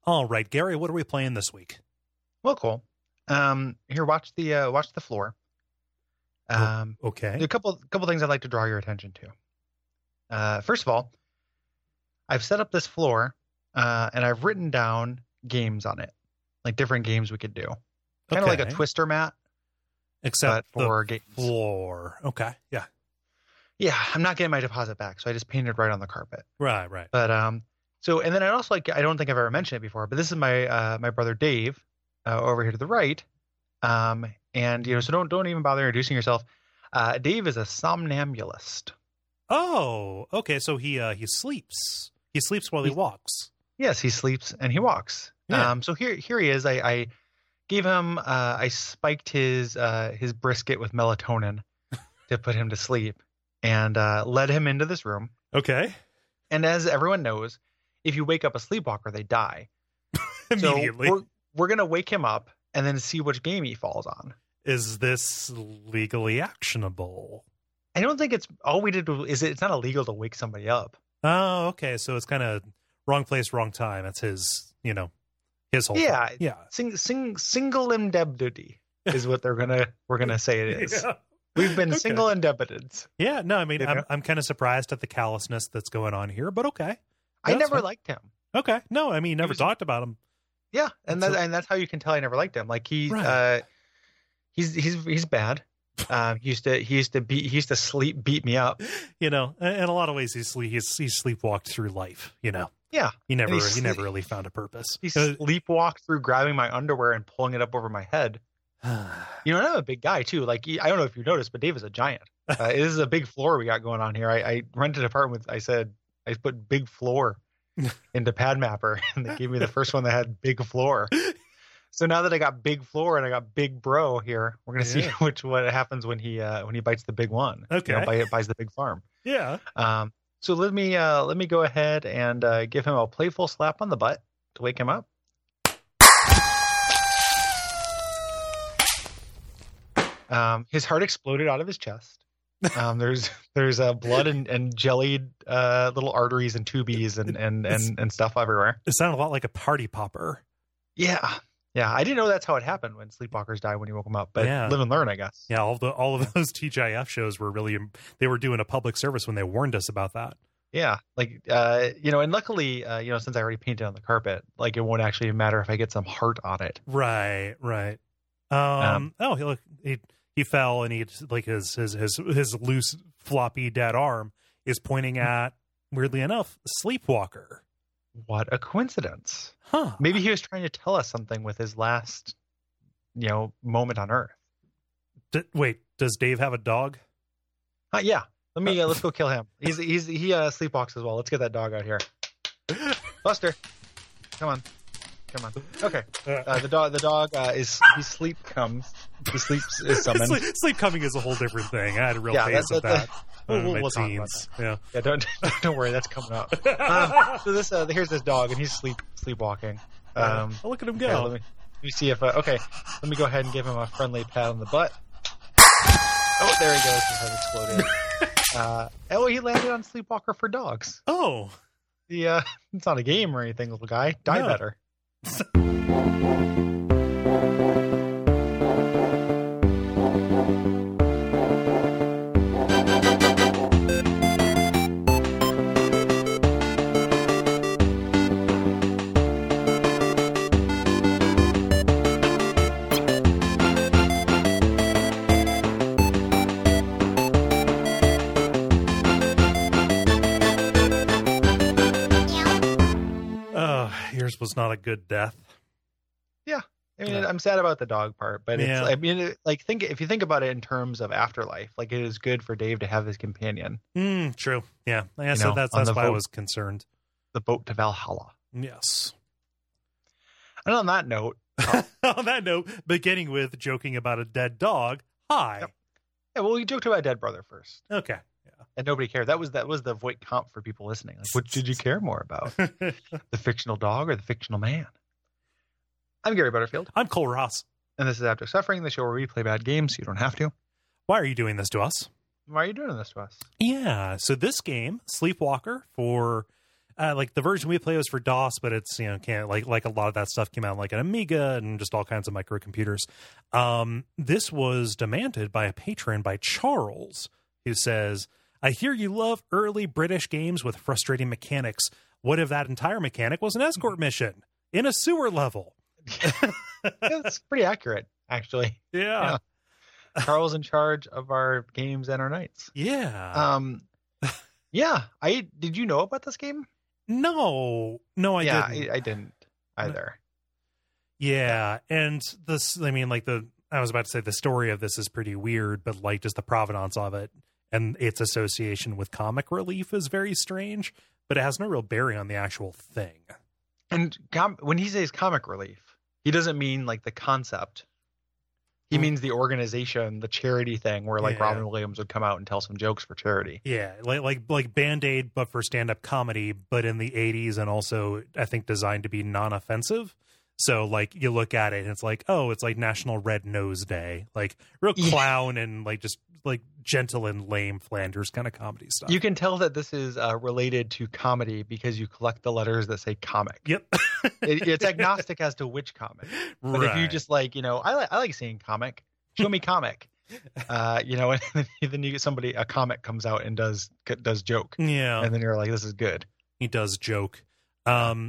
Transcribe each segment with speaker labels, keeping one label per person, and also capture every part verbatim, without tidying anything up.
Speaker 1: All right, Gary, what are we playing this week?
Speaker 2: Well, cool. Um, here, watch the uh, watch the floor. Um,
Speaker 1: oh, okay.
Speaker 2: A couple couple things I'd like to draw your attention to. Uh, first of all, I've set up this floor, uh, and I've written down games on it, like different games we could do, kind of
Speaker 1: Okay.
Speaker 2: like a twister mat,
Speaker 1: Except
Speaker 2: but for
Speaker 1: the
Speaker 2: games.
Speaker 1: floor. Okay, yeah.
Speaker 2: Yeah, I'm not getting my deposit back, so I just painted right on the carpet.
Speaker 1: Right, right.
Speaker 2: But um, so and then I also like I don't think I've ever mentioned it before, but this is my uh my brother Dave, uh, over here to the right, um, and you know so don't don't even bother introducing yourself. Uh, Dave is a somnambulist.
Speaker 1: Oh, okay. So he uh, he sleeps. He sleeps while he
Speaker 2: He's-
Speaker 1: walks.
Speaker 2: Yes, he sleeps and he walks.
Speaker 1: Yeah.
Speaker 2: Um, so here here he is. I, I gave him uh, I spiked his uh, his brisket with melatonin to put him to sleep, and uh, led him into this room.
Speaker 1: Okay.
Speaker 2: And as everyone knows, if you wake up a sleepwalker, they die.
Speaker 1: Immediately.
Speaker 2: So we're, we're gonna wake him up and then see which game he falls on.
Speaker 1: Is this legally actionable?
Speaker 2: I don't think it's all we did was, is it, it's not illegal to wake somebody up.
Speaker 1: Oh, okay. So it's kind of wrong place, wrong time. That's his, you know, his whole
Speaker 2: Yeah,
Speaker 1: thing. Yeah.
Speaker 2: Sing, sing, single indebtedity is what they're gonna we're gonna say it is.
Speaker 1: Yeah.
Speaker 2: We've been
Speaker 1: Okay.
Speaker 2: single indebted.
Speaker 1: Yeah, no, I mean,
Speaker 2: You
Speaker 1: I'm
Speaker 2: know?
Speaker 1: I'm kind of surprised at the callousness that's going on here, but okay.
Speaker 2: I
Speaker 1: That's
Speaker 2: never
Speaker 1: fine.
Speaker 2: liked him.
Speaker 1: Okay. No, I mean, you never
Speaker 2: was-
Speaker 1: talked about him.
Speaker 2: Yeah, and
Speaker 1: That's
Speaker 2: that,
Speaker 1: a-
Speaker 2: and that's how you can tell I never liked him. Like he,
Speaker 1: Right.
Speaker 2: uh, he's he's he's bad. Um, he used to he used to beat he used to sleep beat me up.
Speaker 1: You know, in in a lot of ways, he's sleep, he's he's sleepwalked through life. You know,
Speaker 2: Yeah,
Speaker 1: he never
Speaker 2: he
Speaker 1: he
Speaker 2: sleep-
Speaker 1: never really found a purpose.
Speaker 2: he
Speaker 1: Uh,
Speaker 2: sleepwalked through grabbing my underwear and pulling it up over my head. You know, and I'm a big guy too. Like he- I don't know if you noticed, but Dave is a giant. Uh, this is a big floor we got going on here. I, I rented an apartment with. I said I put big floor into PadMapper, and they gave me the first one that had big floor. So now that I got big floor and I got big bro here, we're gonna see
Speaker 1: Yeah.
Speaker 2: which what happens when he uh, when he bites the big one.
Speaker 1: Okay.
Speaker 2: you know, buy, buys the big farm.
Speaker 1: yeah.
Speaker 2: Um, so let me uh, let me go ahead and uh, give him a playful slap on the butt to wake him up. Um, his heart exploded out of his chest. Um, there's there's uh, blood and, and jellied uh, little arteries and tubies and and, and and stuff everywhere.
Speaker 1: It sounded a lot like a party popper.
Speaker 2: Yeah, yeah. I didn't know that's how it happened when sleepwalkers die when you woke them up, but
Speaker 1: Yeah.
Speaker 2: live and learn, I guess.
Speaker 1: Yeah, all the all of those T G I F shows were really they were doing a public service when they warned us about that.
Speaker 2: Yeah, like uh, you know, and luckily, uh, you know, since I already painted on the carpet, like it won't actually matter if I get some heart on it.
Speaker 1: Right, right. Um,
Speaker 2: Um,
Speaker 1: oh, he look he he fell and he like his his his his loose floppy dead arm is pointing at, weirdly enough, Sleepwalker.
Speaker 2: What a coincidence!
Speaker 1: Huh.
Speaker 2: Maybe he was trying to tell us something with his last, you know, moment on Earth.
Speaker 1: D- wait, does Dave have a dog?
Speaker 2: Uh, yeah, let me uh, let's go kill him. He's he's he uh, sleepwalks as well. Let's get that dog out here. Buster, come on, come on. Okay, uh, the dog the dog uh, is he sleep comes. He sleeps is summoned.
Speaker 1: sleep, sleep coming is a whole different thing. I had a real
Speaker 2: Yeah,
Speaker 1: phase
Speaker 2: that's-
Speaker 1: of
Speaker 2: that's-
Speaker 1: that.
Speaker 2: we'll-
Speaker 1: in
Speaker 2: we'll-
Speaker 1: my
Speaker 2: we'll talk about
Speaker 1: teens. Yeah.
Speaker 2: Yeah, don't don't worry, that's coming up. Um, so this uh, here's this dog, and he's sleep sleepwalking. Um,
Speaker 1: Oh, look at him
Speaker 2: okay,
Speaker 1: go.
Speaker 2: let me let me see if uh, okay. Let me go ahead and give him a friendly pat on the butt. Oh, there he goes. His head exploded. uh, oh, he landed on Sleepwalker for dogs.
Speaker 1: Oh,
Speaker 2: The uh, it's not a game or anything, little guy. Die
Speaker 1: No.
Speaker 2: better.
Speaker 1: uh, yours was not a good death.
Speaker 2: I mean,
Speaker 1: Yeah.
Speaker 2: I'm sad about the dog part, but
Speaker 1: Yeah.
Speaker 2: it's. I mean, it, like think if you think about it in terms of afterlife, like it is good for Dave to have his companion,
Speaker 1: Mm, true. Yeah. I guess
Speaker 2: You know,
Speaker 1: that's
Speaker 2: on
Speaker 1: that's
Speaker 2: the
Speaker 1: why I
Speaker 2: vote.
Speaker 1: was concerned.
Speaker 2: the boat to Valhalla.
Speaker 1: Yes.
Speaker 2: And on that note,
Speaker 1: On that note, beginning with joking about a dead dog. Hi.
Speaker 2: Yep. yeah, well, we joked about Dead Brother first.
Speaker 1: Okay.
Speaker 2: And nobody cared. That was that was the voight comp for people listening. Like, what did you care more about,
Speaker 1: Yeah.
Speaker 2: the fictional dog or the fictional man? I'm Gary Butterfield,
Speaker 1: I'm Cole Ross.
Speaker 2: and this is After Suffering, the show where we play bad games so you don't have to.
Speaker 1: Why are you doing this to us?
Speaker 2: Why are you doing this to us?
Speaker 1: Yeah. So this game, Sleepwalker, for uh, like the version we play was for DOS, but it's, you know, can't like like a lot of that stuff came out like an Amiga and just all kinds of microcomputers. Um, this was demanded by a patron, by Charles, who says, "I hear you love early British games with frustrating mechanics. What if that entire mechanic was an escort mission in a sewer level?"
Speaker 2: That's pretty accurate, actually.
Speaker 1: Yeah.
Speaker 2: yeah. Carl's in charge of our games and our nights.
Speaker 1: Yeah.
Speaker 2: Um, yeah. I did you know about this game?
Speaker 1: No, no, I
Speaker 2: yeah,
Speaker 1: didn't.
Speaker 2: I, I didn't either.
Speaker 1: Yeah, and this, I mean, like the, I was about to say the story of this is pretty weird, but like just the provenance of it and its association with comic relief is very strange, but it has no real bearing on the actual thing.
Speaker 2: And com- when he says comic relief, he doesn't mean like the concept. He mm. means the organization, the charity thing where like yeah. Robin Williams would come out and tell some jokes for charity.
Speaker 1: Yeah, like like like Band-Aid, but for stand-up comedy, but in the eighties, and also I think designed to be non-offensive. So like you look at it and it's like, oh, it's like National Red Nose Day, like real clown yeah. and like just like gentle and lame Flanders kind of comedy stuff.
Speaker 2: You can tell that this is uh, related to comedy because you collect the letters that say comic.
Speaker 1: Yep.
Speaker 2: it, it's agnostic as to which comic. But
Speaker 1: right.
Speaker 2: if you just like, you know, I like I like seeing comic. Show me comic. Uh, you know, and then you get somebody, a comic comes out and does does joke.
Speaker 1: Yeah.
Speaker 2: And then you're like, this is good.
Speaker 1: He does joke. Um,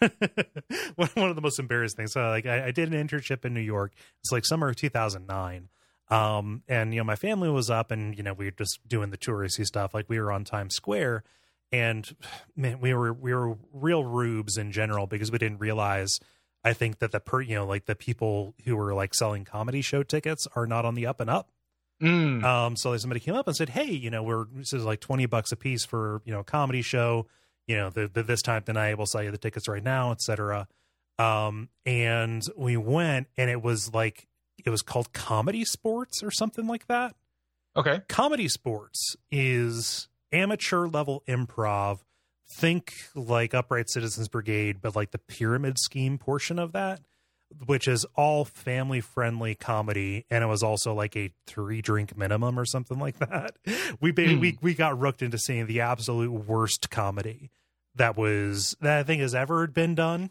Speaker 1: one of the most embarrassing things. So like I, I did an internship in New York. It's like summer of two thousand nine. Um, and, you know, my family was up and, you know, we were just doing the touristy stuff. Like we were on Times Square and man, we were, we were real rubes in general because we didn't realize, I think that the per, you know, like the people who were like selling comedy show tickets are not on the up and up.
Speaker 2: Mm.
Speaker 1: Um, so somebody came up and said, hey, you know, we're, this is like twenty bucks a piece for, you know, a comedy show, you know, the, the this time tonight, we'll sell you the tickets right now, et cetera. Um, and we went and it was like, it was called Comedy Sports or something like that.
Speaker 2: Okay.
Speaker 1: Comedy Sports is amateur level improv. Think like Upright Citizens Brigade, but like the pyramid scheme portion of that, which is all family friendly comedy. And it was also like a three drink minimum or something like that. We mm. we we got rooked into seeing the absolute worst comedy that was that I think has ever been done.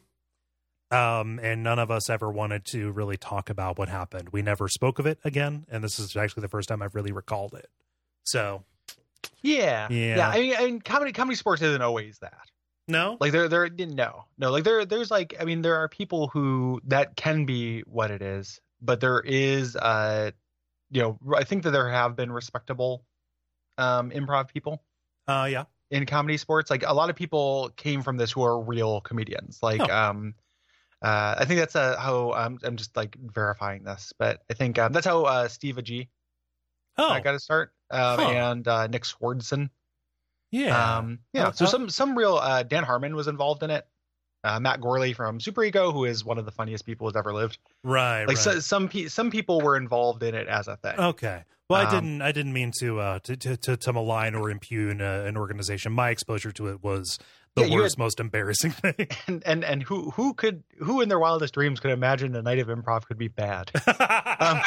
Speaker 1: Um, and none of us ever wanted to really talk about what happened. We never spoke of it again. And this is actually the first time I've really recalled it. So
Speaker 2: yeah,
Speaker 1: yeah,
Speaker 2: yeah. I mean, I mean, comedy, comedy sports isn't always that.
Speaker 1: No,
Speaker 2: like there, there, no, no. Like there, there's like, I mean, there are people who that can be what it is, but there is, uh, you know, I think that there have been respectable, um, improv people.
Speaker 1: Uh, yeah.
Speaker 2: In comedy sports, like a lot of people came from this who are real comedians. Like, oh. um. Uh, I think that's uh, how um, I'm just like verifying this, but I think um, that's how uh, Steve Agee
Speaker 1: oh.
Speaker 2: uh, got to start, um,
Speaker 1: huh.
Speaker 2: and uh, Nick Swardson.
Speaker 1: Yeah,
Speaker 2: um, yeah.
Speaker 1: Oh,
Speaker 2: so
Speaker 1: oh.
Speaker 2: some some real uh, Dan Harmon was involved in it. Uh, Matt Gorley from Super Ego, who is one of the funniest people who's ever lived.
Speaker 1: Right,
Speaker 2: like
Speaker 1: right.
Speaker 2: So, some pe- some people were involved in it as a thing.
Speaker 1: Okay. Well,
Speaker 2: um,
Speaker 1: I didn't I didn't mean to uh, to, to to to malign or impugn uh, an organization. My exposure to it was the
Speaker 2: yeah,
Speaker 1: worst,
Speaker 2: had,
Speaker 1: most embarrassing thing.
Speaker 2: And, and and who who could who in their wildest dreams could imagine a night of improv could be bad? um,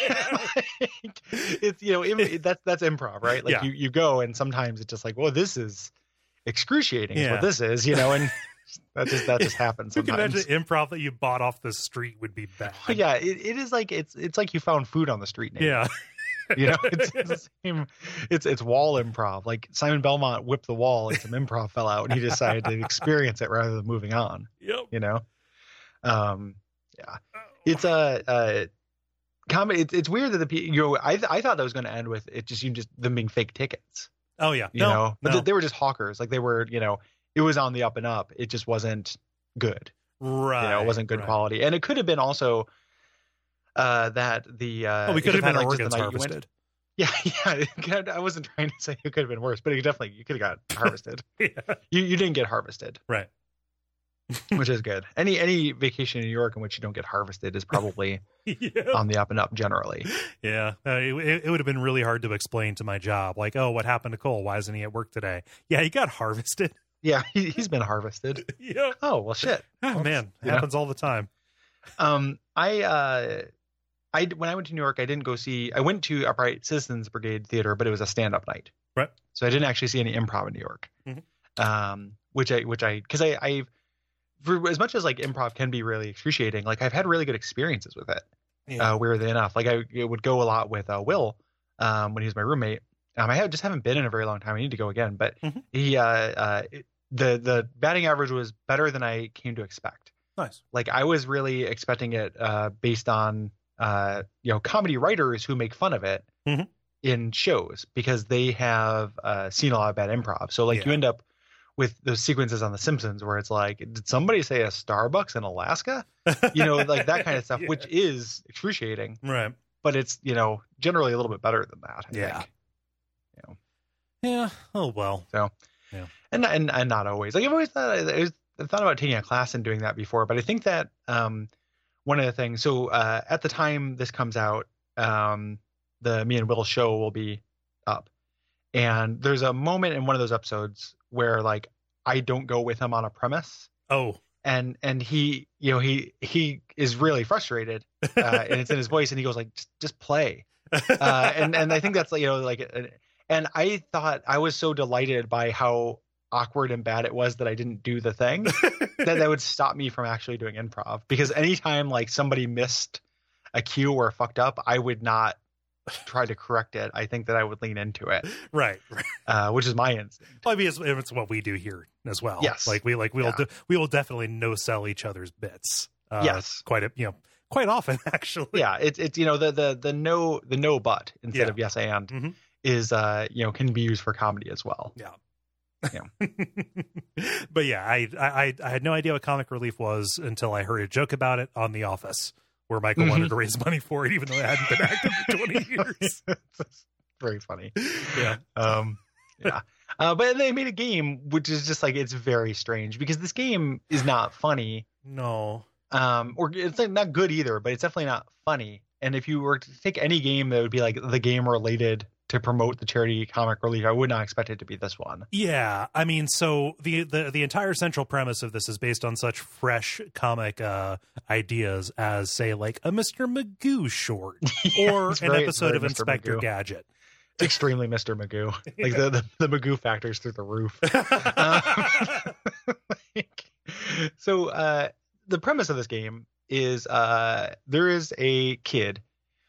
Speaker 2: it's you know im- that's that's improv, right? Like
Speaker 1: yeah.
Speaker 2: you, you go and sometimes it's just like, well, this is excruciating.
Speaker 1: Yeah.
Speaker 2: Is what this is, you know, and that just that just happens
Speaker 1: You can
Speaker 2: sometimes.
Speaker 1: imagine improv that you bought off the street would be bad.
Speaker 2: Yeah, it, it is like it's it's like you found food on the street. Name.
Speaker 1: Yeah.
Speaker 2: You know, it's, it's the same. It's it's wall improv. Like Simon Belmont whipped the wall and some improv fell out, and he decided to experience it rather than moving on.
Speaker 1: Yep.
Speaker 2: You know, um, yeah, it's a, a comedy. It's, it's weird that the people. You know, I I thought that was going to end with it just you just them being fake tickets.
Speaker 1: Oh yeah,
Speaker 2: you
Speaker 1: no,
Speaker 2: know, but
Speaker 1: no.
Speaker 2: they, they were just hawkers. Like they were, you know, it was on the up and up. It just wasn't good.
Speaker 1: Right.
Speaker 2: You know, it wasn't good
Speaker 1: right.
Speaker 2: quality, and it could have been also. Uh, that the uh,
Speaker 1: oh, we could have had
Speaker 2: like
Speaker 1: organs harvested.
Speaker 2: Yeah, yeah. I wasn't trying to say it could have been worse, but it definitely you could have got harvested.
Speaker 1: yeah.
Speaker 2: You you didn't get harvested,
Speaker 1: right?
Speaker 2: Which is good. Any any vacation in New York in which you don't get harvested is probably
Speaker 1: yeah.
Speaker 2: on the up and up generally.
Speaker 1: Yeah, uh, it, it would have been really hard to explain to my job, like, oh, what happened to Cole? Why isn't he at work today? Yeah, he got harvested.
Speaker 2: Yeah, he, he's been harvested.
Speaker 1: yeah.
Speaker 2: Oh well, shit.
Speaker 1: Oh
Speaker 2: well,
Speaker 1: man, it happens know. all the time.
Speaker 2: Um, I uh. I when I went to New York, I didn't go see. I went to Upright Citizens Brigade Theater, but it was a stand-up night.
Speaker 1: Right.
Speaker 2: So I didn't actually see any improv in New York.
Speaker 1: Mm-hmm.
Speaker 2: Um, which I which I because I I for as much as like improv can be really excruciating, like I've had really good experiences with it. Yeah. Uh, weirdly enough, like I it would go a lot with uh, Will um, when he was my roommate. Um, I have, just haven't been in a very long time. I need to go again, but mm-hmm. he uh, uh, the the batting average was better than I came to expect.
Speaker 1: Nice.
Speaker 2: Like I was really expecting it uh, based on uh, you know comedy writers who make fun of it mm-hmm. in shows because they have uh, seen a lot of bad improv. So like yeah. you end up with those sequences on The Simpsons where it's like, did somebody say a Starbucks in Alaska? You know, like that kind of stuff, yeah. which is excruciating.
Speaker 1: Right.
Speaker 2: But it's, you know, generally a little bit better than that. I
Speaker 1: yeah.
Speaker 2: think. You know.
Speaker 1: Yeah. Oh, well.
Speaker 2: So,
Speaker 1: yeah.
Speaker 2: And, and, and not always. Like I've always thought, I, I've thought about taking a class and doing that before, but I think that um, one of the things, so uh, at the time this comes out, um, the Me and Will show will be up. And there's a moment in one of those episodes where like I don't go with him on a premise.
Speaker 1: Oh.
Speaker 2: And and he, you know, he he is really frustrated, uh, and it's in his voice, and he goes like, just, just play. Uh, and and I think that's like, you know, like, and I thought I was so delighted by how awkward and bad it was that I didn't do the thing that that would stop me from actually doing improv. Because anytime like somebody missed a cue or fucked up, I would not try to correct it. I think that I would lean into it.
Speaker 1: Right. right.
Speaker 2: Uh, which is my instinct.
Speaker 1: Well, I mean, it's, it's what we do here as well.
Speaker 2: Yes.
Speaker 1: Like we like we'll
Speaker 2: yeah.
Speaker 1: do, we will definitely no sell each other's bits. Uh,
Speaker 2: yes.
Speaker 1: Quite a you know quite often actually.
Speaker 2: Yeah. It's it's you know the the the no the no but instead
Speaker 1: yeah.
Speaker 2: of yes and
Speaker 1: mm-hmm.
Speaker 2: is uh you know can be used for comedy as well.
Speaker 1: Yeah.
Speaker 2: Yeah.
Speaker 1: But yeah, I, I I had no idea what comic relief was until I heard a joke about it on The Office, where Michael mm-hmm. wanted to raise money for it, even though it hadn't been active for twenty years.
Speaker 2: Very funny.
Speaker 1: Yeah.
Speaker 2: Um, yeah. Uh, but they made a game, which is just like, it's very strange because this game is not funny.
Speaker 1: No.
Speaker 2: Um, or it's like not good either, but it's definitely not funny. And if you were to take any game that would be like the game related to promote the charity comic relief, I would not expect it to be this one.
Speaker 1: Yeah, I mean, so the the, the entire central premise of this is based on such fresh comic uh, ideas as, say, like a Mister Magoo short yeah, or an
Speaker 2: very,
Speaker 1: episode of
Speaker 2: Mister
Speaker 1: Inspector
Speaker 2: Magoo.
Speaker 1: Gadget.
Speaker 2: It's extremely Mister Magoo. Like the, the, the Magoo factor is through the roof. um, like, so uh, the premise of this game is uh, there is a kid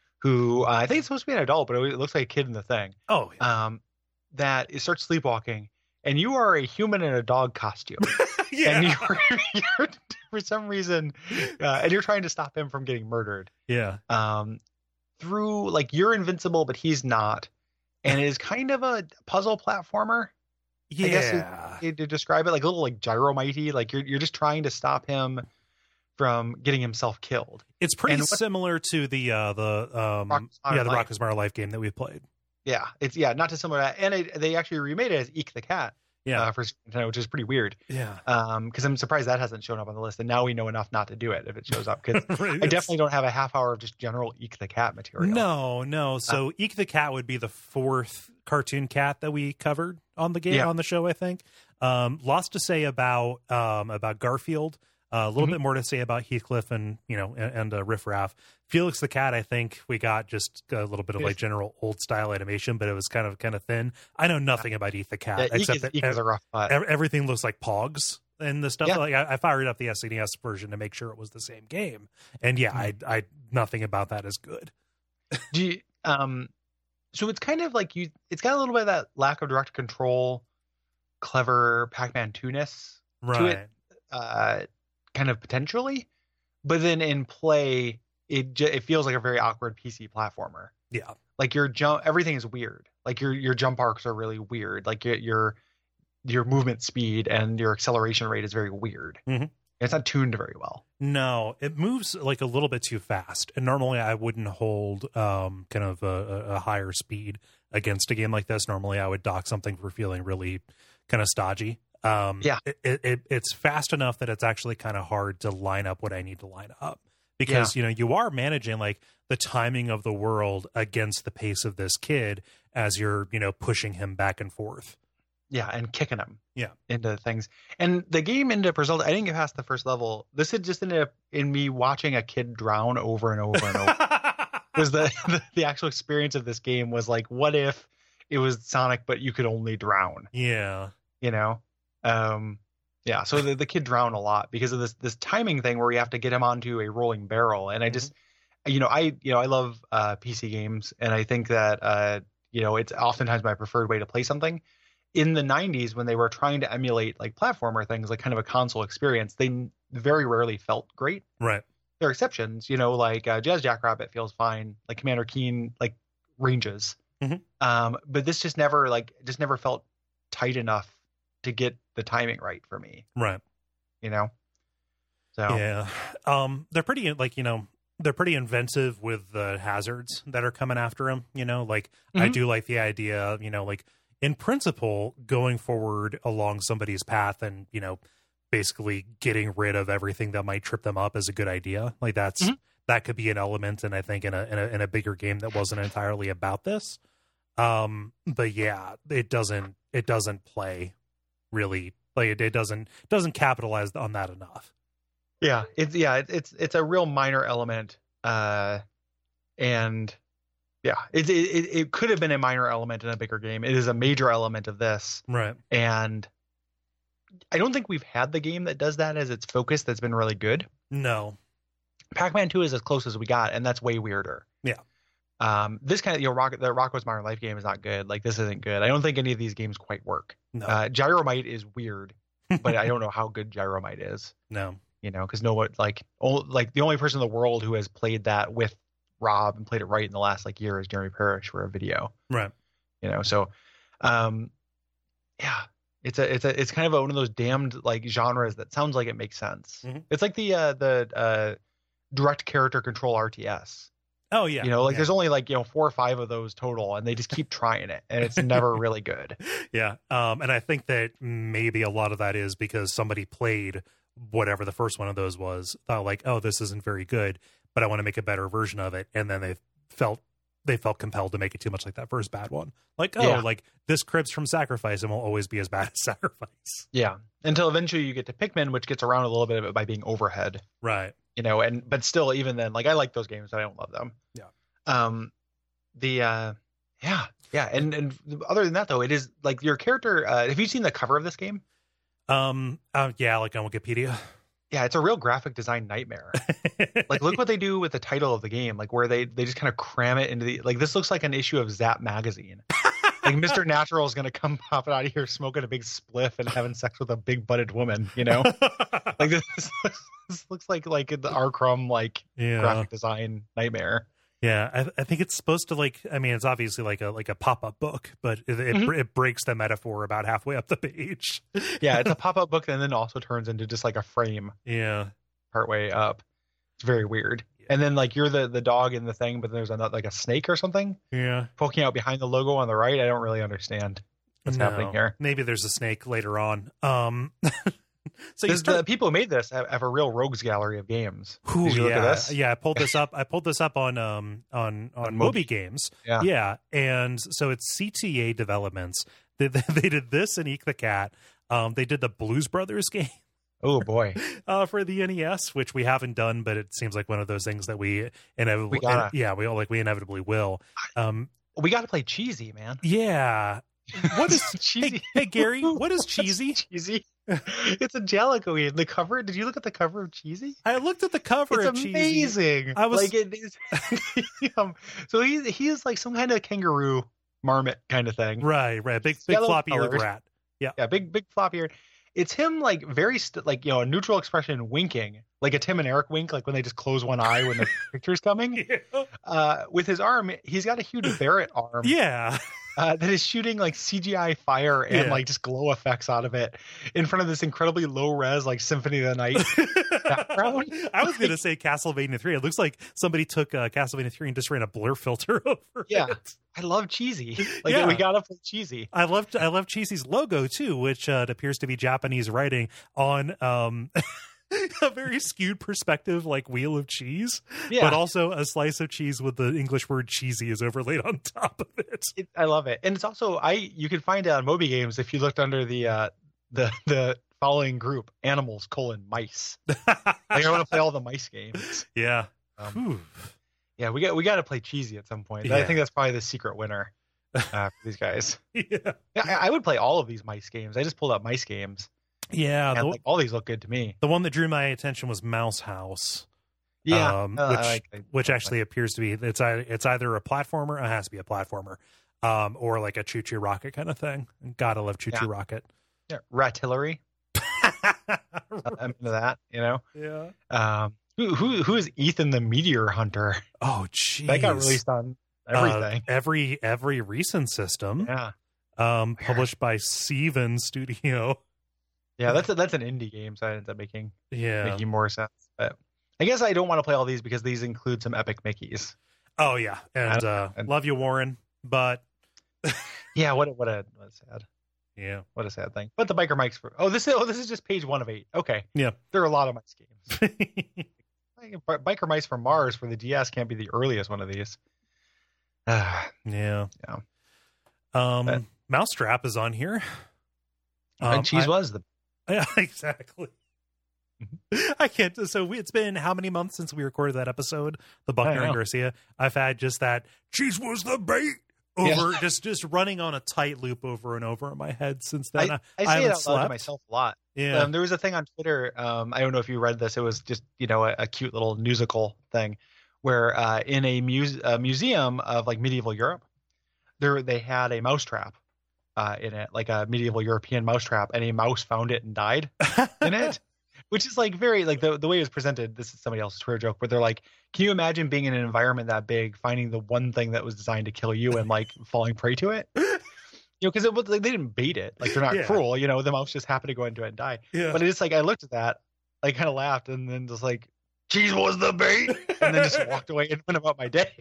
Speaker 2: who uh, I think it's supposed to be an adult, but it looks like a kid in the thing.
Speaker 1: Oh, yeah.
Speaker 2: Um, that is, starts sleepwalking, and you are a human in a dog costume.
Speaker 1: yeah.
Speaker 2: And you're, you're for some reason, uh, and you're trying to stop him from getting murdered.
Speaker 1: Yeah.
Speaker 2: Um, through like you're invincible, but he's not, and it is kind of a puzzle platformer.
Speaker 1: Yeah.
Speaker 2: I guess it, to describe it, like a little like Gyromitey, like you're you're just trying to stop him from getting himself killed.
Speaker 1: It's pretty
Speaker 2: and what,
Speaker 1: similar to the uh the um yeah the Rock is Tomorrow Life game that we've played.
Speaker 2: Yeah, it's yeah not dissimilar to that. And it, they actually remade it as Eek the Cat.
Speaker 1: Yeah,
Speaker 2: uh, for which is pretty weird.
Speaker 1: Yeah,
Speaker 2: um, because I'm surprised that hasn't shown up on the list, and now we know enough not to do it if it shows up. Because I definitely don't have a half hour of just general Eek the Cat material.
Speaker 1: No, no. So uh, Eek the Cat would be the fourth cartoon cat that we covered on the game
Speaker 2: yeah.
Speaker 1: on the show. I think. Um, lots to say about um about Garfield. Uh, a little mm-hmm. bit more to say about Heathcliff and, you know, and, and uh, Riff Raff. Felix the Cat, I think we got just a little bit of like general old style animation, but it was kind of kind of thin. I know nothing yeah. about Eek the Cat,
Speaker 2: yeah,
Speaker 1: except
Speaker 2: is,
Speaker 1: that
Speaker 2: Eek is a rough spot.
Speaker 1: Everything looks like Pogs and the stuff.
Speaker 2: Yeah.
Speaker 1: Like I, I fired up the S N E S version to make sure it was the same game, and yeah, mm-hmm. I, I nothing about that is good.
Speaker 2: Do you, um, so it's kind of like you. It's got a little bit of that lack of direct control, clever Pac-Man two-ness
Speaker 1: right.
Speaker 2: to it. Uh, kind of potentially, but then in play it j- it feels like a very awkward P C platformer.
Speaker 1: Yeah,
Speaker 2: like your jump, everything is weird. Like your your jump arcs are really weird. Like your your your movement speed and your acceleration rate is very weird.
Speaker 1: Mm-hmm.
Speaker 2: It's not tuned very well.
Speaker 1: No, it moves like a little bit too fast, and normally I wouldn't hold um kind of a, a higher speed against a game like this. Normally I would dock something for feeling really kind of stodgy. Um,
Speaker 2: yeah,
Speaker 1: it, it, it's fast enough that it's actually kind of hard to line up what I need to line up because, yeah. you know, you are managing like the timing of the world against the pace of this kid as you're, you know, pushing him back and forth.
Speaker 2: Yeah. And kicking him
Speaker 1: yeah.
Speaker 2: into things. And the game ended up resulting, I didn't get past the first level. This had just ended up in me watching a kid drown over and over and over. was the, the, the actual experience of this game was like, what if it was Sonic, but you could only drown?
Speaker 1: Yeah.
Speaker 2: You know? Um, Yeah, so the, the kid drowned a lot because of this this timing thing where you have to get him onto a rolling barrel. And I just, mm-hmm. you know, I you know I love uh, P C games, and I think that uh, you know it's oftentimes my preferred way to play something. In the nineties, when they were trying to emulate like platformer things, like kind of a console experience, they very rarely felt great.
Speaker 1: Right.
Speaker 2: There are exceptions, you know, like uh, Jazz Jackrabbit feels fine, like Commander Keen, like ranges.
Speaker 1: Mm-hmm.
Speaker 2: Um, but this just never like just never felt tight enough to get the timing right for me.
Speaker 1: Right.
Speaker 2: You know? So
Speaker 1: yeah. Um, they're pretty like, you know, they're pretty inventive with the hazards that are coming after him, you know, like mm-hmm. I do like the idea, you know, like in principle, going forward along somebody's path and, you know, basically getting rid of everything that might trip them up is a good idea. Like that's, mm-hmm. that could be an element. And I think in a, in a, in a bigger game that wasn't entirely about this. Um, but yeah, it doesn't, it doesn't play really like it, it doesn't doesn't capitalize on that enough.
Speaker 2: Yeah, it's yeah, it, it's it's a real minor element, uh, and yeah, it, it it could have been a minor element in a bigger game. It is a major element of this,
Speaker 1: right?
Speaker 2: And I don't think we've had the game that does that as its focus. That's been really good.
Speaker 1: No,
Speaker 2: Pac-Man two is as close as we got, and that's way weirder.
Speaker 1: Yeah.
Speaker 2: Um, this kind of, you know, Rock, the Rocko's Modern Life game is not good. Like, this isn't good. I don't think any of these games quite work.
Speaker 1: No.
Speaker 2: Uh, Gyromite is weird, but I don't know how good Gyromite is.
Speaker 1: No.
Speaker 2: You know, because no one, like, oh, like, the only person in the world who has played that with Rob and played it right in the last, like, year is Jeremy Parrish for a video.
Speaker 1: Right.
Speaker 2: You know, so, um, yeah, it's a, it's a, it's kind of a, one of those damned, like, genres that sounds like it makes sense.
Speaker 1: Mm-hmm.
Speaker 2: It's like the, uh, the, uh, direct character control R T S.
Speaker 1: Oh yeah.
Speaker 2: You know, like
Speaker 1: yeah.
Speaker 2: there's only like, you know, four or five of those total, and they just keep trying it, and it's never really good.
Speaker 1: Yeah. Um, and I think that maybe a lot of that is because somebody played whatever the first one of those was, thought like, oh, this isn't very good, but I want to make a better version of it. And then they felt they felt compelled to make it too much like that first bad one. Like, oh,
Speaker 2: yeah.
Speaker 1: like this cribs from Sacrifice and will always be as bad as Sacrifice.
Speaker 2: Yeah. Until eventually you get to Pikmin, which gets around a little bit of it by being overhead.
Speaker 1: Right.
Speaker 2: You know, and but still, even then, like I like those games, but I don't love them.
Speaker 1: Yeah.
Speaker 2: Um, the uh, yeah, yeah, and and other than that, though, it is like your character. Uh, have you seen the cover of this game?
Speaker 1: Um. Uh, yeah, like on Wikipedia.
Speaker 2: Yeah, it's a real graphic design nightmare. Like, look what they do with the title of the game. Like, where they they just kind of cram it into the like. This looks like an issue of Zap magazine. Like Mister Natural is gonna come popping out of here smoking a big spliff and having sex with a big butted woman. You know, like this, this looks like like the R. Crumb like
Speaker 1: yeah.
Speaker 2: graphic design nightmare.
Speaker 1: Yeah, I, I think it's supposed to like. I mean, it's obviously like a like a pop up book, but it it,
Speaker 2: mm-hmm.
Speaker 1: it breaks the metaphor about halfway up the page.
Speaker 2: Yeah, it's a pop up book, and then also turns into just like a frame.
Speaker 1: Yeah,
Speaker 2: partway up. It's very weird. Yeah. And then like you're the the dog in the thing, but there's another like a snake or something.
Speaker 1: Yeah,
Speaker 2: poking out behind the logo on the right. I don't really understand what's
Speaker 1: no.
Speaker 2: happening here.
Speaker 1: Maybe there's a snake later on. Um.
Speaker 2: So you start... the people who made this have, have a real rogues gallery of games.
Speaker 1: Ooh,
Speaker 2: Did you
Speaker 1: yeah.
Speaker 2: look at this?
Speaker 1: Yeah, I pulled this up. I pulled this up on um on on, on Moby Games.
Speaker 2: Yeah.
Speaker 1: yeah, and so it's C T A Developments. They, they, they did this and Eek the Cat. Um, they did the Blues Brothers game.
Speaker 2: Oh boy,
Speaker 1: uh, for the N E S, which we haven't done, but it seems like one of those things that we inevitably,
Speaker 2: we gotta,
Speaker 1: yeah, we all like we inevitably will. Um,
Speaker 2: we got to play Cheesy, man.
Speaker 1: Yeah. What is cheesy? Hey, hey Gary, what is Cheesy?
Speaker 2: Cheesy. It's a Jellico game. The cover. Did you look at the cover of Cheesy?
Speaker 1: I looked at the cover
Speaker 2: it's
Speaker 1: of Cheesy.
Speaker 2: It's amazing.
Speaker 1: I was
Speaker 2: like it is. um, so he he is like some kind of kangaroo marmot kind of thing.
Speaker 1: Right, right. Big big floppy eared rat. Yeah,
Speaker 2: yeah. Big big floppy eared. It's him like very st- like you know a neutral expression winking like a Tim and Eric wink like when they just close one eye when the picture's coming. Yeah. Uh, with his arm, he's got a huge Barrett arm.
Speaker 1: Yeah.
Speaker 2: Uh, that is shooting like C G I fire and yeah. like just glow effects out of it in front of this incredibly low res like Symphony of the Night background.
Speaker 1: I was gonna say Castlevania three. It looks like somebody took uh, Castlevania three and just ran a blur filter over
Speaker 2: yeah.
Speaker 1: it.
Speaker 2: I love Cheesy. Like
Speaker 1: yeah.
Speaker 2: we gotta play Cheesy.
Speaker 1: I love I love Cheesy's logo too, which uh, it appears to be Japanese writing on um a very skewed perspective, like wheel of cheese, yeah. but also a slice of cheese with the English word cheesy is overlaid on top of it.
Speaker 2: it I love it. And it's also, I you can find it on Moby Games if you looked under the uh, the the following group, animals colon mice. Like I want to play all the mice games.
Speaker 1: Yeah.
Speaker 2: Um, yeah, we got we got to play Cheesy at some point. Yeah. I think that's probably the secret winner uh, for these guys.
Speaker 1: Yeah.
Speaker 2: yeah I, I would play all of these mice games. I just pulled up mice games.
Speaker 1: Yeah,
Speaker 2: And
Speaker 1: the,
Speaker 2: like all these look good to me.
Speaker 1: the one that drew my attention was Mouse House.
Speaker 2: Yeah,
Speaker 1: um,
Speaker 2: uh,
Speaker 1: which
Speaker 2: I like, I,
Speaker 1: which actually appears to be it's either, it's either a platformer. It has to be a platformer, um, or like a Choo Choo Rocket kind of thing. Gotta love Choo Choo
Speaker 2: Yeah.
Speaker 1: Rocket.
Speaker 2: yeah, Ratillery. I'm into that. You know.
Speaker 1: Yeah.
Speaker 2: Um, who who who is Ethan the Meteor Hunter?
Speaker 1: Oh, jeez.
Speaker 2: That got released on everything.
Speaker 1: Uh, every every recent system.
Speaker 2: yeah,
Speaker 1: Um, published by Seven Studio.
Speaker 2: yeah. That's a, that's an indie game, so it ends up making
Speaker 1: Yeah.
Speaker 2: making more sense. But I guess I don't want to play all these because these include some epic Mickeys.
Speaker 1: Oh yeah, and uh,
Speaker 2: and-
Speaker 1: love you, Warren, but
Speaker 2: Yeah, what a, what a what a sad
Speaker 1: yeah,
Speaker 2: what a sad thing. But the biker mics for oh this is oh this is just page one of eight. Okay,
Speaker 1: yeah.
Speaker 2: there are a lot of mice games. Like, biker mice from Mars for the D S can't be the earliest one of these. Ah,
Speaker 1: yeah,
Speaker 2: Yeah.
Speaker 1: Um,
Speaker 2: But-
Speaker 1: Mousetrap is on here. Um,
Speaker 2: and cheese
Speaker 1: I-
Speaker 2: was the
Speaker 1: Yeah, exactly.
Speaker 2: Mm-hmm.
Speaker 1: I can't. So we, it's been how many months since we recorded that episode, the
Speaker 2: I
Speaker 1: Buckner and
Speaker 2: know.
Speaker 1: Garcia. I've had just that cheese was the bait over, just just running on a tight loop over and over in my head since then.
Speaker 2: I,
Speaker 1: I,
Speaker 2: I
Speaker 1: I
Speaker 2: say it
Speaker 1: haven't
Speaker 2: out loud to
Speaker 1: slept.
Speaker 2: myself a lot.
Speaker 1: Yeah,
Speaker 2: Um, there was a thing on Twitter. Um, I don't know if you read this. It was just you know a, a cute little musical thing, where uh, in a, muse- a museum of like medieval Europe, there they had a mousetrap uh, in it, like a medieval European mousetrap, and a mouse found it and died in it, which is like very like the the way it was presented. This is somebody else's Twitter joke, where they're like, can you imagine being in an environment that big, finding the one thing that was designed to kill you and like falling prey to it? You know, because it was like they didn't bait it. Like they're not
Speaker 1: Yeah.
Speaker 2: cruel. You know, the mouse just happened to go into it and die.
Speaker 1: yeah.
Speaker 2: But it's like I looked at that, I kind of laughed, and then just like, cheese was the bait, and then just walked away and went about my day.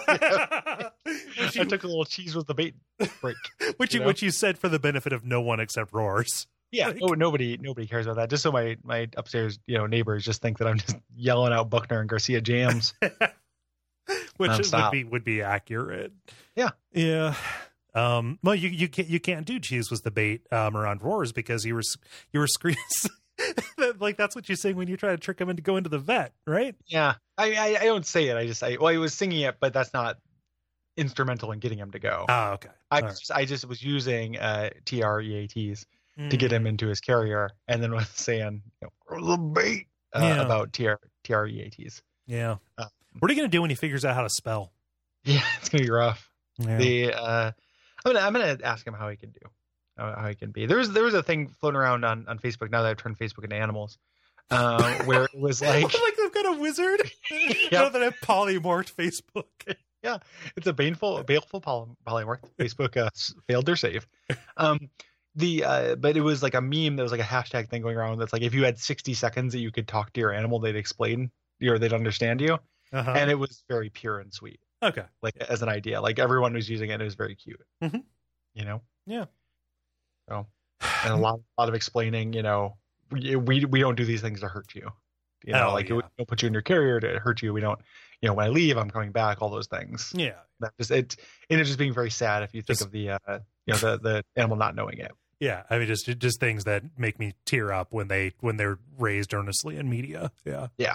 Speaker 1: which,
Speaker 2: I
Speaker 1: you,
Speaker 2: took a little cheese was the bait break.
Speaker 1: which you
Speaker 2: you know?
Speaker 1: which you said for the benefit of no one except Roars.
Speaker 2: Yeah,
Speaker 1: Like-
Speaker 2: no, nobody nobody cares about that. Just so my my upstairs you know neighbors just think that I'm just yelling out Buckner and Garcia jams.
Speaker 1: Which
Speaker 2: Um,
Speaker 1: would
Speaker 2: stop.
Speaker 1: be would be accurate.
Speaker 2: Yeah.
Speaker 1: Yeah. Um, well, you you can't you can't do cheese was the bait um, around Roars because you were you were screaming like that's what you sing when you try to trick him into going to the vet, right?
Speaker 2: Yeah, I, I I don't say it. I just I well I was singing it, but that's not instrumental in getting him to go.
Speaker 1: Oh, okay.
Speaker 2: I
Speaker 1: All right.
Speaker 2: just I just was using uh T R E A Ts to get him into his carrier, and then was saying you know, the bait uh,
Speaker 1: Yeah.
Speaker 2: about T R T R E A Ts.
Speaker 1: Yeah.
Speaker 2: Uh,
Speaker 1: What are you gonna do when he figures out how to spell?
Speaker 2: Yeah, it's gonna be rough.
Speaker 1: Yeah.
Speaker 2: The uh, I'm gonna I'm gonna ask him how he can do, how, how he can be. There was there was a thing floating around on, on Facebook now that I've turned Facebook into animals, um, where it was like
Speaker 1: like they've got a wizard. Now that I've polymorphed Facebook.
Speaker 2: it's a baneful baleful poly, polymorph. Facebook uh, s- failed their save. Um, the uh, but it was like a meme that was like a hashtag thing going around that's like if you had sixty seconds that you could talk to your animal, they'd explain or they'd understand you,
Speaker 1: Uh-huh.
Speaker 2: and it was very pure and sweet.
Speaker 1: Okay.
Speaker 2: Like as an idea, like everyone was using it. And it was very cute.
Speaker 1: Mhm.
Speaker 2: You know.
Speaker 1: Yeah.
Speaker 2: So, and a lot, a lot of explaining. You know, we we, we don't do these things to hurt you. You know,
Speaker 1: Oh,
Speaker 2: like
Speaker 1: yeah.
Speaker 2: we don't put you in your carrier to hurt you. We don't. You know, when I leave, I'm coming back. All those things.
Speaker 1: Yeah.
Speaker 2: That just it. And it's just being very sad if you think
Speaker 1: Just-
Speaker 2: of the uh, you know the the animal not knowing it.
Speaker 1: Yeah. I mean, just just things that make me tear up when they when they're raised earnestly in media. Yeah.
Speaker 2: Yeah.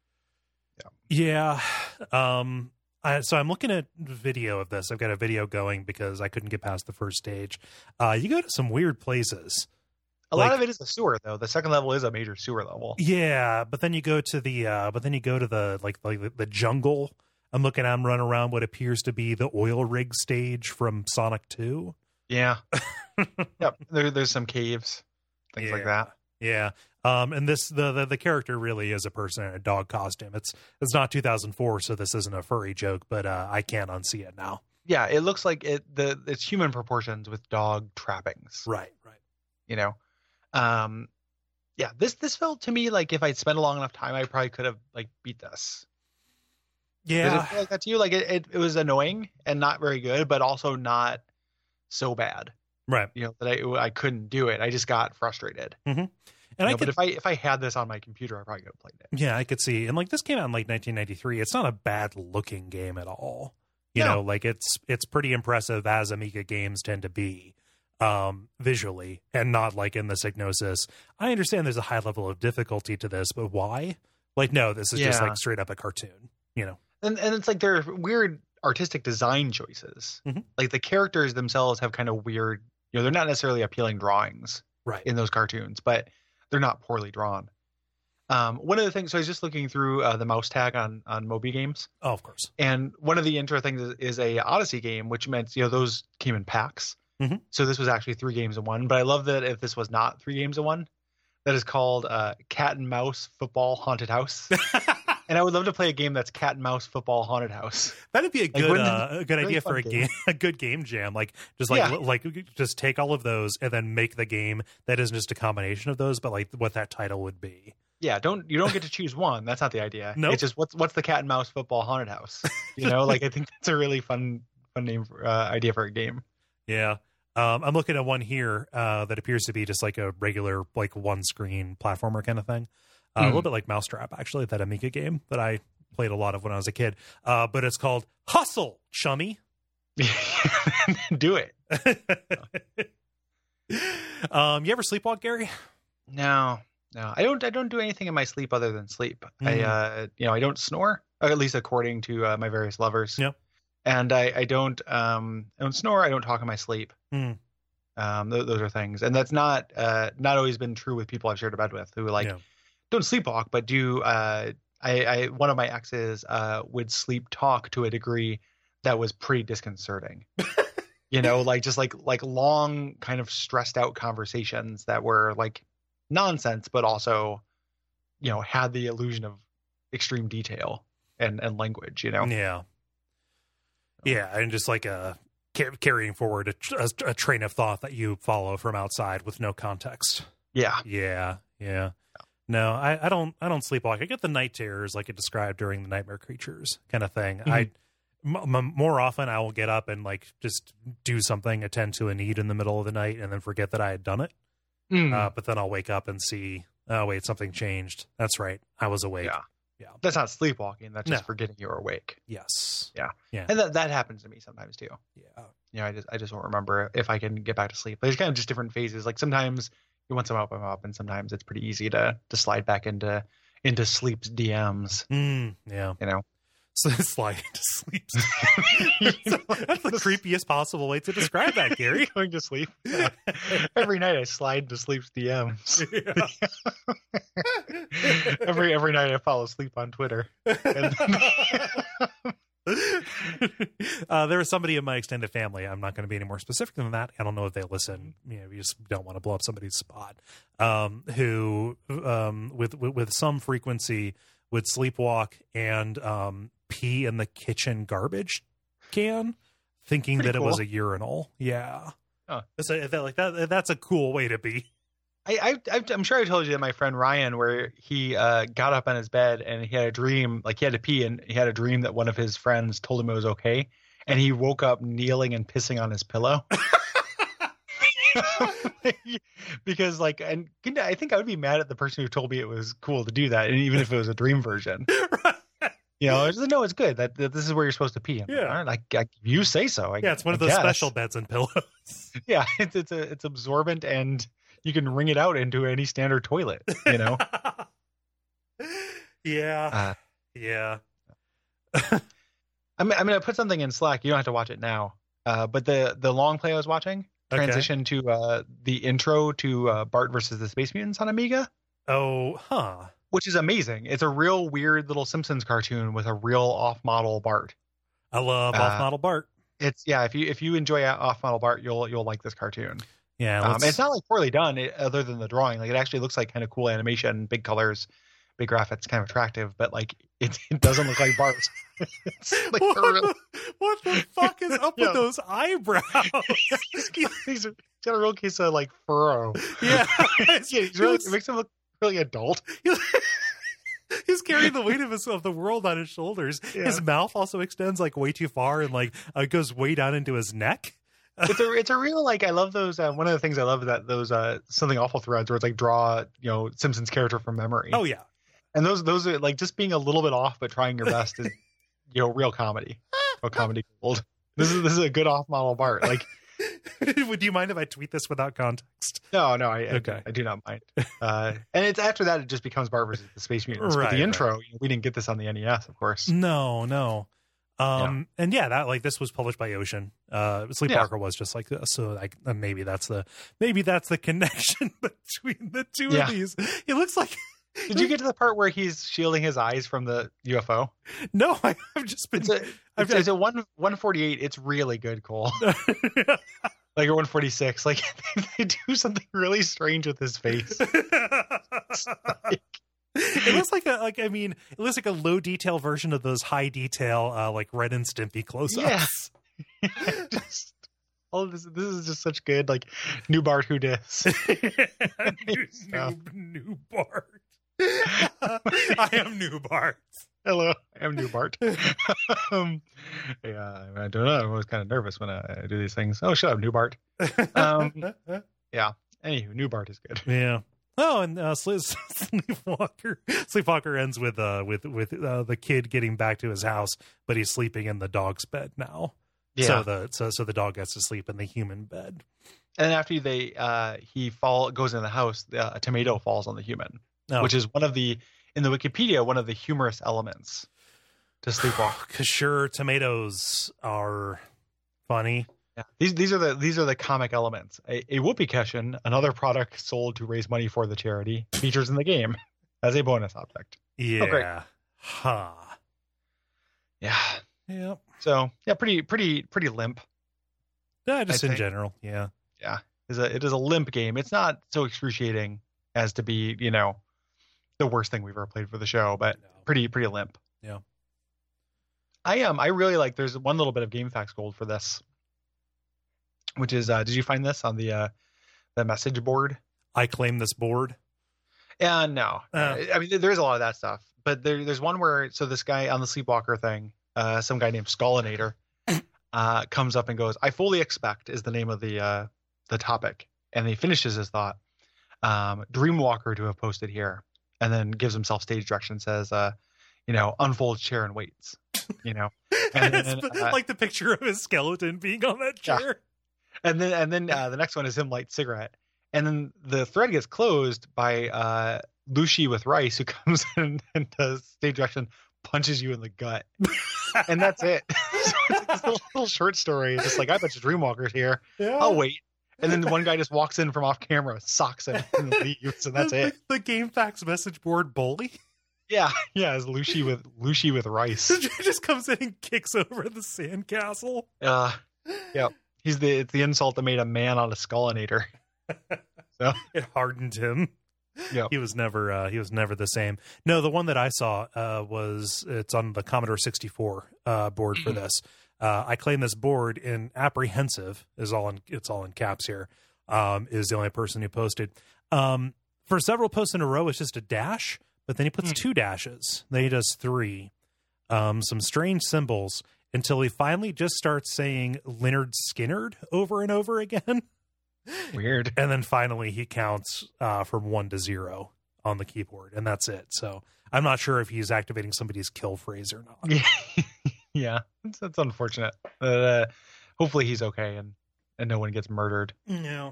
Speaker 1: Yeah. Um. I, so I'm looking at video of this. I've got a video going because I couldn't get past the first stage. Uh, you go to some weird places.
Speaker 2: A
Speaker 1: Like-
Speaker 2: lot of it is a sewer though. The second level is a major sewer level.
Speaker 1: Yeah, but then you go to the uh but then you go to the like like the, the jungle. I'm looking at him run around what appears to be the oil rig stage from Sonic two.
Speaker 2: Yeah. Yep. There, there's some caves, things like
Speaker 1: Yeah.
Speaker 2: that.
Speaker 1: Yeah. Um and this the, the the character really is a person in a dog costume. It's it's not two thousand four, so this isn't a furry joke, but uh I can't unsee it now.
Speaker 2: Yeah, it looks like it. The it's human proportions with dog trappings.
Speaker 1: Right, right.
Speaker 2: You know, um, yeah. This this felt to me like if I'd spent a long enough time, I probably could have like beat this. Does it
Speaker 1: Yeah.
Speaker 2: feel like that to you? Like it, it, it was annoying and not very good, but also not so bad.
Speaker 1: Right.
Speaker 2: You know that I I couldn't do it. I just got frustrated.
Speaker 1: And
Speaker 2: You
Speaker 1: I
Speaker 2: know,
Speaker 1: could
Speaker 2: but if I if I had this on my computer, I probably could have played it.
Speaker 1: Yeah, I could see. And like this came out in like nineteen ninety-three. It's not a bad looking game at all. You
Speaker 2: No.
Speaker 1: know, like it's it's pretty impressive as Amiga games tend to be um visually and not like in the Psygnosis. I understand there's a high level of difficulty to this, but why? Like no, this is just
Speaker 2: Yeah.
Speaker 1: like straight up a cartoon, you know.
Speaker 2: And and it's like they're weird artistic design choices.
Speaker 1: Mhm.
Speaker 2: Like the characters themselves have kind of weird. You know, they're not necessarily appealing drawings
Speaker 1: Right.
Speaker 2: in those cartoons, but they're not poorly drawn. Um, one of the things, so I was just looking through uh, the mouse tag on on Moby Games.
Speaker 1: Oh, of course.
Speaker 2: And one of the intro things is, is a Odyssey game, which meant, you know, those came in packs.
Speaker 1: Mm-hmm.
Speaker 2: So this was actually three games in one. But I love that if this was not three games in one, that is called uh, Cat and Mouse Football Haunted House. And I would love to play a game that's Cat and Mouse Football Haunted House.
Speaker 1: That'd be a good
Speaker 2: like,
Speaker 1: uh, a good
Speaker 2: really
Speaker 1: idea for a game, a good game jam. Like just like
Speaker 2: Yeah.
Speaker 1: like just take all of those and then make the game that isn't just a combination of those, but like what that title would be.
Speaker 2: Yeah, don't you don't get to choose one. That's not the idea.
Speaker 1: Nope.
Speaker 2: It's just what's what's the Cat and Mouse Football Haunted House. You know, like I think that's a really fun fun name for, uh, idea for a game.
Speaker 1: Yeah. Um, I'm looking at one here uh, that appears to be just like a regular like one screen platformer kind of thing. Uh,
Speaker 2: Mm.
Speaker 1: A little bit like Mousetrap, actually, that Amiga game that I played a lot of when I was a kid. Uh, but it's called Hustle, Chummy.
Speaker 2: Do it.
Speaker 1: um, you ever sleepwalk, Gary?
Speaker 2: No, no, I don't. I don't do anything in my sleep other than sleep. I,
Speaker 1: Mm.
Speaker 2: uh, you know, I don't snore, or at least according to uh, my various lovers.
Speaker 1: Yep.
Speaker 2: And I, I don't, um, I don't snore. I don't talk in my sleep.
Speaker 1: Mm.
Speaker 2: Um, th- those are things, and that's not, uh, not always been true with people I've shared a bed with who like
Speaker 1: Yeah.
Speaker 2: don't sleepwalk, but do. Uh, I, I, one of my exes, uh, would sleep talk to a degree that was pretty disconcerting. You know, like just like like long, kind of stressed out conversations that were like nonsense, but also, you know, had the illusion of extreme detail and and language. You know,
Speaker 1: Yeah. Yeah, and just like a ca- carrying forward a, a, a train of thought that you follow from outside with no context.
Speaker 2: yeah,
Speaker 1: Yeah, yeah. No, I, I don't. I don't sleepwalk. I get the night terrors, like it described during the Nightmare Creatures kind of thing.
Speaker 2: Mm-hmm.
Speaker 1: I m- m- more often I will get up and like just do something, attend to a need in the middle of the night, and then forget that I had done it.
Speaker 2: Mm.
Speaker 1: Uh, but then I'll wake up and see, oh wait, something changed. That's right, I was awake.
Speaker 2: Yeah.
Speaker 1: Yeah.
Speaker 2: That's not sleepwalking. That's just
Speaker 1: No.
Speaker 2: forgetting you're awake.
Speaker 1: Yes.
Speaker 2: Yeah.
Speaker 1: Yeah.
Speaker 2: And that that happens to me sometimes too.
Speaker 1: Yeah.
Speaker 2: You know, I just I just won't remember if I can get back to sleep. There's kind of just different phases. Like sometimes once I'm up, I'm up, and sometimes it's pretty easy to to slide back into into sleep's D Ms.
Speaker 1: Mm, yeah.
Speaker 2: You know.
Speaker 1: So slide into sleep. That's the creepiest possible way to describe that, Gary.
Speaker 2: Going to sleep. Yeah. Every night I slide to sleep's D Ms.
Speaker 1: Yeah.
Speaker 2: every every night I fall asleep on Twitter. And
Speaker 1: uh, there was somebody in my extended family. I'm not going to be any more specific than that. I don't know if they listen. You know, you just don't want to blow up somebody's spot. Um, who, um, with, with with some frequency, would sleepwalk and um, pee in the kitchen garbage can, thinking
Speaker 2: Pretty
Speaker 1: that
Speaker 2: cool.
Speaker 1: it was a urinal. Yeah,
Speaker 2: Huh.
Speaker 1: It's a, that, like that. That's a cool way to be.
Speaker 2: I, I, I'm sure I told you that my friend Ryan, where he uh, got up on his bed and he had a dream, like he had to pee, and he had a dream that one of his friends told him it was okay, and he woke up kneeling and pissing on his pillow. Because like, and I think I would be mad at the person who told me it was cool to do that, and even if it was a dream version. You know, it's, no, it's good that, that this is where you're supposed to pee. I'm
Speaker 1: Yeah.
Speaker 2: like, all right, like, like you say so. I,
Speaker 1: Yeah, it's one
Speaker 2: I
Speaker 1: of those
Speaker 2: guess.
Speaker 1: special beds and pillows.
Speaker 2: Yeah, it's it's a it's absorbent, and you can wring it out into any standard toilet. You know.
Speaker 1: Yeah.
Speaker 2: Uh,
Speaker 1: Yeah.
Speaker 2: I'm I'm gonna put something in Slack. You don't have to watch it now. Uh, but the the long play I was watching
Speaker 1: Okay.
Speaker 2: transitioned to uh the intro to uh, Bart versus the Space Mutants on Amiga,
Speaker 1: Oh, huh.
Speaker 2: which is amazing. It's a real weird little Simpsons cartoon with a real off-model Bart.
Speaker 1: I love
Speaker 2: Uh,
Speaker 1: off-model Bart.
Speaker 2: It's yeah. If you if you enjoy off-model Bart, you'll you'll like this cartoon.
Speaker 1: Yeah.
Speaker 2: Um,
Speaker 1: let's-
Speaker 2: it's not like poorly done, it, other than the drawing. Like it actually looks like kind of cool animation, big colors, big graphics, kind of attractive. But like it, it doesn't look like Bart. It's like a real-
Speaker 1: what, what the fuck is up
Speaker 2: Yeah.
Speaker 1: with those eyebrows?
Speaker 2: he's, he's got a real case of like furrow.
Speaker 1: yeah.
Speaker 2: Yeah, he's really, it makes him look really adult.
Speaker 1: He's carrying the weight of his of the world on his shoulders.
Speaker 2: Yeah.
Speaker 1: His mouth also extends like way too far and like uh, goes way down into his neck.
Speaker 2: It's a it's a real like I love those. Uh, one of the things I love is that those uh something awful threads where it's like draw you know Simpsons character from memory.
Speaker 1: Oh yeah.
Speaker 2: And those those are like just being a little bit off but trying your best is you know real comedy, real comedy gold. This is this is a good off model Bart. Like
Speaker 1: Would you mind if I tweet this without context?
Speaker 2: no no I
Speaker 1: Okay.
Speaker 2: I, I do not mind. Uh, and it's after that it just becomes Bart versus the Space Mutants.
Speaker 1: Right,
Speaker 2: but the
Speaker 1: right.
Speaker 2: intro you know, we didn't get this on the N E S of course.
Speaker 1: No, no. Um, yeah. And yeah, that like this was published by Ocean. Uh, Sleepwalker
Speaker 2: yeah.
Speaker 1: was just like this, so like uh, maybe that's the maybe that's the connection between the two
Speaker 2: yeah.
Speaker 1: of these. It looks like.
Speaker 2: Did you get to the part where he's shielding his eyes from the U F O?
Speaker 1: No, I, I've just been.
Speaker 2: It's a,
Speaker 1: I've,
Speaker 2: it's, it's a one one forty eight. It's really good, Cole. Like a one forty six. Like they do something really strange with his face. Like,
Speaker 1: it looks like a like I mean it looks like a low detail version of those high detail uh, like Ren and Stimpy close ups.
Speaker 2: Yeah. just all this this is just such good like new Bart who dis.
Speaker 1: new, new, new Bart. I am new Bart.
Speaker 2: Hello, I am new Bart. um, yeah, I don't know. I was kind of nervous when I do these things. Oh, shut up, new Bart. Um, yeah. Anywho, new Bart is good.
Speaker 1: Yeah. Oh, and uh, Sleepwalker. Sleepwalker ends with uh with with uh, the kid getting back to his house, but he's sleeping in the dog's bed now. Yeah. So the so so the dog gets to sleep in the human bed.
Speaker 2: And after they uh he fall goes in the house, uh, a tomato falls on the human, oh. which is one of the in the Wikipedia one of the humorous elements to Sleepwalker.
Speaker 1: Because sure, tomatoes are funny.
Speaker 2: Yeah, these these are the these are the comic elements. A, a whoopee cushion, another product sold to raise money for the charity, features in the game as a bonus object.
Speaker 1: Yeah.
Speaker 2: Oh, great.
Speaker 1: Huh.
Speaker 2: Yeah.
Speaker 1: Yep.
Speaker 2: So yeah, pretty pretty pretty limp.
Speaker 1: Yeah, just I in think. general. Yeah.
Speaker 2: Yeah. Is a it is a limp game. It's not so excruciating as to be, you know, the worst thing we've ever played for the show, but no. pretty pretty limp.
Speaker 1: Yeah.
Speaker 2: I am. Um, I really like. There's one little bit of GameFAQs gold for this. Which is, uh, did you find this on the uh, the message board?
Speaker 1: I claim this board.
Speaker 2: Yeah, no. Uh, I mean, there's a lot of that stuff, but there, there's one where so this guy on the Sleepwalker thing, uh, some guy named Skullinator, uh, comes up and goes, "I fully expect" is the name of the uh, the topic, and he finishes his thought. Um, Dreamwalker to have posted here, and then gives himself stage direction, says, uh, you know, unfolds chair and waits, you know,
Speaker 1: and, and then, uh, like the picture of his skeleton being on that chair.
Speaker 2: Yeah. And then and then uh, the next one is him light cigarette. And then the thread gets closed by uh, Lucy with Rice, who comes in and does stage direction, punches you in the gut. And that's it. So it's like this little, little short story. It's just like, I bet you Dreamwalker's here. Yeah. I'll wait. And then one guy just walks in from off camera, socks him, and leaves, and that's
Speaker 1: the,
Speaker 2: it.
Speaker 1: The GameFAQs message board bully?
Speaker 2: Yeah. Yeah, it's Lucy with Lucy with Rice.
Speaker 1: Just comes in and kicks over the sandcastle.
Speaker 2: Uh, yeah. He's the it's the insult that made a man out of Skullinator. So
Speaker 1: it hardened him.
Speaker 2: Yeah,
Speaker 1: he was never uh, he was never the same. No, the one that I saw uh, was it's on the Commodore sixty-four uh, board for this. Uh, I claim this board in apprehensive is all in it's all in caps here. Um, is the only person who posted. Um, for several posts in a row, it's just a dash, but then he puts mm. two dashes. Then he does three. Um, some strange symbols. Until he finally just starts saying Leonard Skinnerd over and over again.
Speaker 2: Weird.
Speaker 1: And then finally he counts uh, from one to zero on the keyboard, and that's it. So I'm not sure if he's activating somebody's kill phrase or not.
Speaker 2: Yeah, that's, that's unfortunate. Uh, hopefully he's okay and, and no one gets murdered.
Speaker 1: Yeah.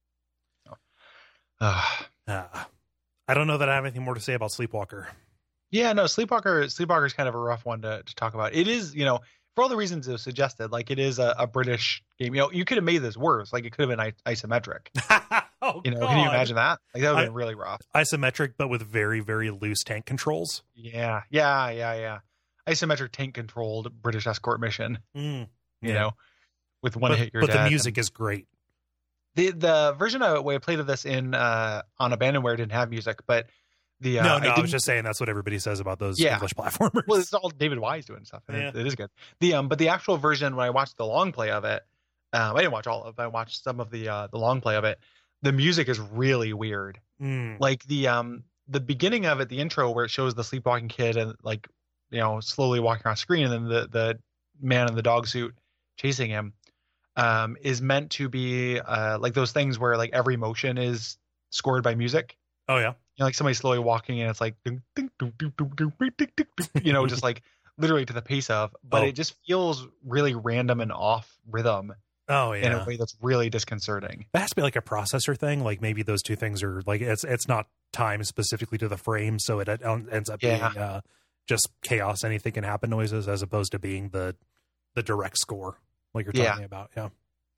Speaker 2: Uh,
Speaker 1: uh, I don't know that I have anything more to say about Sleepwalker.
Speaker 2: Yeah, no, Sleepwalker Sleepwalker is kind of a rough one to, to talk about. It is, you know, for all the reasons it was suggested, like it is a, a British game. You know, you could have made this worse. Like it could have been isometric.
Speaker 1: Oh,
Speaker 2: you know,
Speaker 1: God.
Speaker 2: Can you imagine that? Like that would have been really rough.
Speaker 1: Isometric, but with very, very loose tank controls.
Speaker 2: Yeah, yeah, yeah, yeah. Isometric tank controlled British escort mission.
Speaker 1: Mm,
Speaker 2: you
Speaker 1: yeah.
Speaker 2: know, with one
Speaker 1: but,
Speaker 2: hit you're
Speaker 1: but
Speaker 2: dead.
Speaker 1: But the music and, is great.
Speaker 2: The the version of way I played of this in uh, on Abandonware didn't have music, but the uh,
Speaker 1: no, no, I,
Speaker 2: I
Speaker 1: was just saying that's what everybody says about those
Speaker 2: yeah.
Speaker 1: English platformers.
Speaker 2: Well, it's all David Wise doing stuff, and
Speaker 1: yeah.
Speaker 2: it, it is good. The um, but the actual version when I watched the long play of it, um, I didn't watch all of it. But I watched some of the uh, the long play of it. The music is really weird.
Speaker 1: Mm.
Speaker 2: Like the um the beginning of it, the intro where it shows the sleepwalking kid and like you know slowly walking around screen, and then the the man in the dog suit chasing him, um, is meant to be uh like those things where like every motion is scored by music.
Speaker 1: Oh yeah.
Speaker 2: You know, like somebody slowly walking and it's like, ding, ding, ding, ding, ding, ding, ding, ding, ding, you know, just like literally to the pace of, but
Speaker 1: oh.
Speaker 2: it just feels really random and off rhythm.
Speaker 1: Oh yeah.
Speaker 2: In a way that's really disconcerting.
Speaker 1: That has to be like a processor thing. Like maybe those two things are like, it's, it's not timed specifically to the frame. So it ends up
Speaker 2: yeah.
Speaker 1: being uh, just chaos, anything can happen noises, as opposed to being the the direct score like you're talking
Speaker 2: Yeah.
Speaker 1: about. Yeah.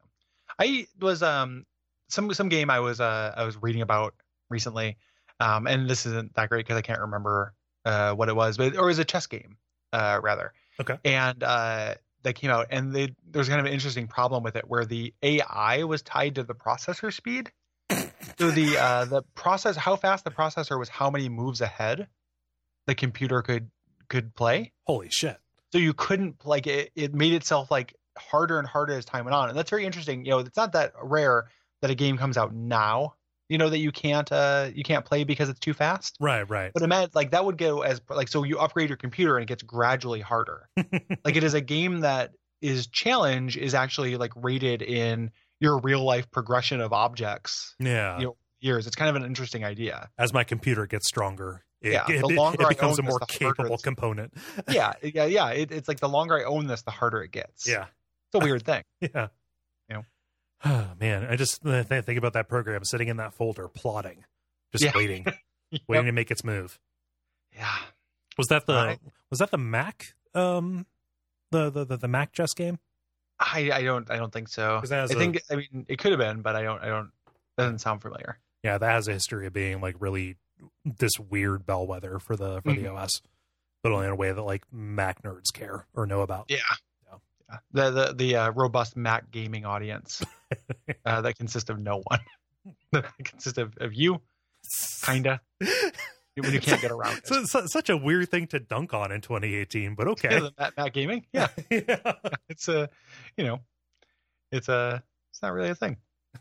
Speaker 2: I was um some some game I was uh I was reading about recently, um and this isn't that great because I can't remember uh what it was, but or it was a chess game uh rather.
Speaker 1: Okay.
Speaker 2: And uh that came out, and they there's kind of an interesting problem with it where the A I was tied to the processor speed. So the uh the process how fast the processor was how many moves ahead the computer could could play.
Speaker 1: Holy shit.
Speaker 2: So you couldn't like it, it made itself like harder and harder as time went on. And that's very interesting. You know, it's not that rare that a game comes out now, you know, that you can't uh you can't play because it's too fast.
Speaker 1: Right, right.
Speaker 2: But it meant like that would go as like so you upgrade your computer and it gets gradually harder. Like it is a game that is challenge is actually like rated in your real life progression of objects.
Speaker 1: Yeah.
Speaker 2: You know, years. It's kind of an interesting idea.
Speaker 1: As my computer gets stronger, it,
Speaker 2: Yeah,
Speaker 1: it,
Speaker 2: the
Speaker 1: it-
Speaker 2: longer
Speaker 1: it
Speaker 2: I
Speaker 1: becomes a
Speaker 2: own this,
Speaker 1: more
Speaker 2: the harder
Speaker 1: capable
Speaker 2: it's-
Speaker 1: component.
Speaker 2: Yeah, yeah, yeah. It, it's like the longer I own this, the harder it gets.
Speaker 1: Yeah.
Speaker 2: It's a weird thing.
Speaker 1: Yeah.
Speaker 2: You know.
Speaker 1: Oh, man, I just uh, th- think about that program sitting in that folder, plotting, just
Speaker 2: Yeah.
Speaker 1: waiting,
Speaker 2: Yep.
Speaker 1: waiting to make its move.
Speaker 2: Yeah.
Speaker 1: Was that the
Speaker 2: Right.
Speaker 1: was that the Mac um the the the, the Mac chess game?
Speaker 2: I, I don't I don't think so.
Speaker 1: 'Cause that has
Speaker 2: I
Speaker 1: a-
Speaker 2: think I mean it could have been, but I don't I don't doesn't sound familiar.
Speaker 1: Yeah, that has a history of being like really this weird bellwether for the for the
Speaker 2: Mhm.
Speaker 1: O S, but only in a way that like Mac nerds care or know about.
Speaker 2: Yeah.
Speaker 1: Yeah.
Speaker 2: Yeah. The the the uh, robust Mac gaming audience uh, that consists of no one. That consists of, of you, kinda. When you can't get around it.
Speaker 1: So, so, such a weird thing to dunk on in twenty eighteen, but okay.
Speaker 2: Yeah, the Mac, Mac gaming. Yeah.
Speaker 1: yeah.
Speaker 2: It's a you know it's a it's not really a thing.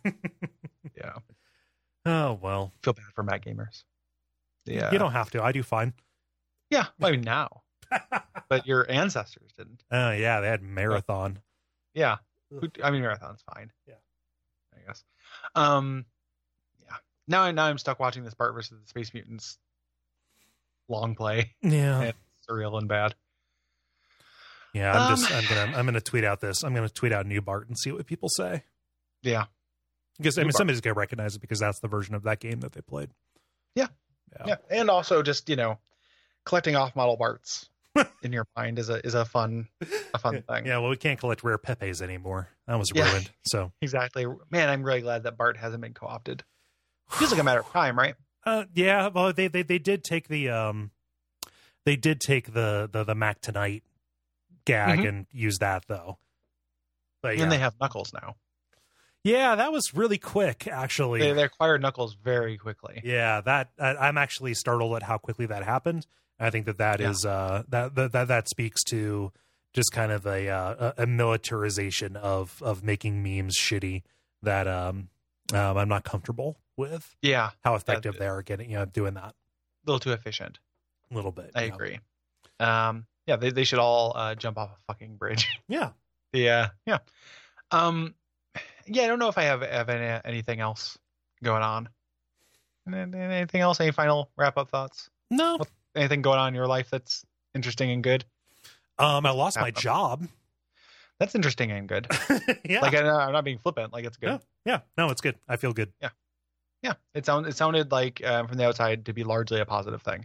Speaker 2: Yeah.
Speaker 1: Oh well.
Speaker 2: Feel bad for Mac gamers. Yeah.
Speaker 1: You don't have to. I do fine.
Speaker 2: Yeah. I mean now. But your ancestors didn't.
Speaker 1: Oh yeah, they had marathon.
Speaker 2: Yeah. Who- I mean marathon's fine.
Speaker 1: Yeah.
Speaker 2: I guess. Um yeah. Now I now I'm stuck watching this Bart versus the Space Mutants long play.
Speaker 1: Yeah.
Speaker 2: And it's surreal and bad.
Speaker 1: Yeah, I'm
Speaker 2: Um,
Speaker 1: just I'm gonna I'm gonna tweet out this. I'm gonna tweet out New Bart and see what people say.
Speaker 2: Yeah.
Speaker 1: Because I
Speaker 2: New
Speaker 1: mean
Speaker 2: Bart.
Speaker 1: somebody's gonna recognize it because that's the version of that game that they played.
Speaker 2: Yeah.
Speaker 1: Yeah.
Speaker 2: Yeah. And also just, you know, collecting off model Barts in your mind is a is a fun a fun thing.
Speaker 1: Yeah, well we can't collect rare Pepes anymore. That was
Speaker 2: Yeah.
Speaker 1: ruined. So
Speaker 2: Exactly. Man, I'm really glad that Bart hasn't been co-opted. Feels like a matter of time, right?
Speaker 1: uh yeah, well they they, they did take the um they did take the the, the Mac Tonight gag
Speaker 2: Mhm.
Speaker 1: and use that though. But yeah.
Speaker 2: And they have Knuckles now.
Speaker 1: yeah, that was really quick actually.
Speaker 2: They, they acquired Knuckles very quickly.
Speaker 1: Yeah, that I, I'm actually startled at how quickly that happened. I think that that
Speaker 2: Yeah.
Speaker 1: is uh, that, that that that speaks to just kind of a uh, a militarization of of making memes shitty that um, um I'm not comfortable with
Speaker 2: Yeah.
Speaker 1: how effective
Speaker 2: That-
Speaker 1: they are getting you know doing that
Speaker 2: A little too efficient.
Speaker 1: a little bit.
Speaker 2: I
Speaker 1: you know.
Speaker 2: agree. Um, yeah, they, they should all uh, jump off a fucking bridge.
Speaker 1: Yeah.
Speaker 2: Yeah, yeah. Um, yeah, I don't know if I have, have any, anything else going on. An- Anything else? Any final wrap up thoughts?
Speaker 1: No.
Speaker 2: Anything going on in your life that's interesting and good?
Speaker 1: Um, I lost my
Speaker 2: Wrap up.
Speaker 1: job.
Speaker 2: That's interesting and good.
Speaker 1: yeah.
Speaker 2: Like I, I'm not being flippant. Like it's good.
Speaker 1: yeah. Yeah. No, it's good. I feel good.
Speaker 2: Yeah, it sound it sounded like um, from the outside to be largely a positive thing.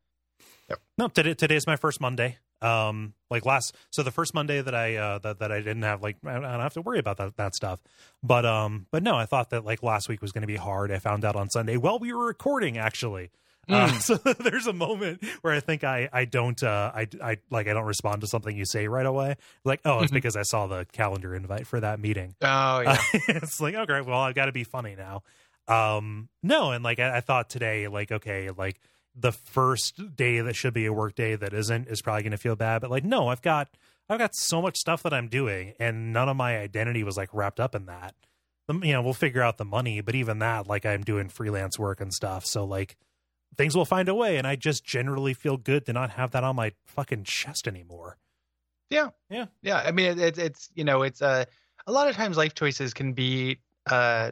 Speaker 1: No, today today's my first Monday. Um, like last, so the first Monday that I uh that, that I didn't have like I don't have to worry about that that stuff. But um, but no, I thought that like last week was going to be hard. I found out on Sunday. Well, we were recording actually. Uh,
Speaker 2: Mm.
Speaker 1: so there's a moment where I think I I don't uh I I like I don't respond to something you say right away. Like oh, it's
Speaker 2: Mhm.
Speaker 1: because I saw the calendar invite for that meeting.
Speaker 2: Oh yeah,
Speaker 1: Uh, it's like okay, well I've got to be funny now. Um, no, and like I, I thought today, like okay, like the first day that should be a work day that isn't is probably going to feel bad. But like no, I've got I've got so much stuff that I'm doing, and none of my identity was like wrapped up in that. Um, You know, we'll figure out the money, but even that, like I'm doing freelance work and stuff, so like things will find a way. And I just generally feel good to not have that on my fucking chest anymore.
Speaker 2: yeah,
Speaker 1: Yeah.
Speaker 2: yeah. I mean, it, it's it's you know, it's uh, a lot of times life choices can be uh,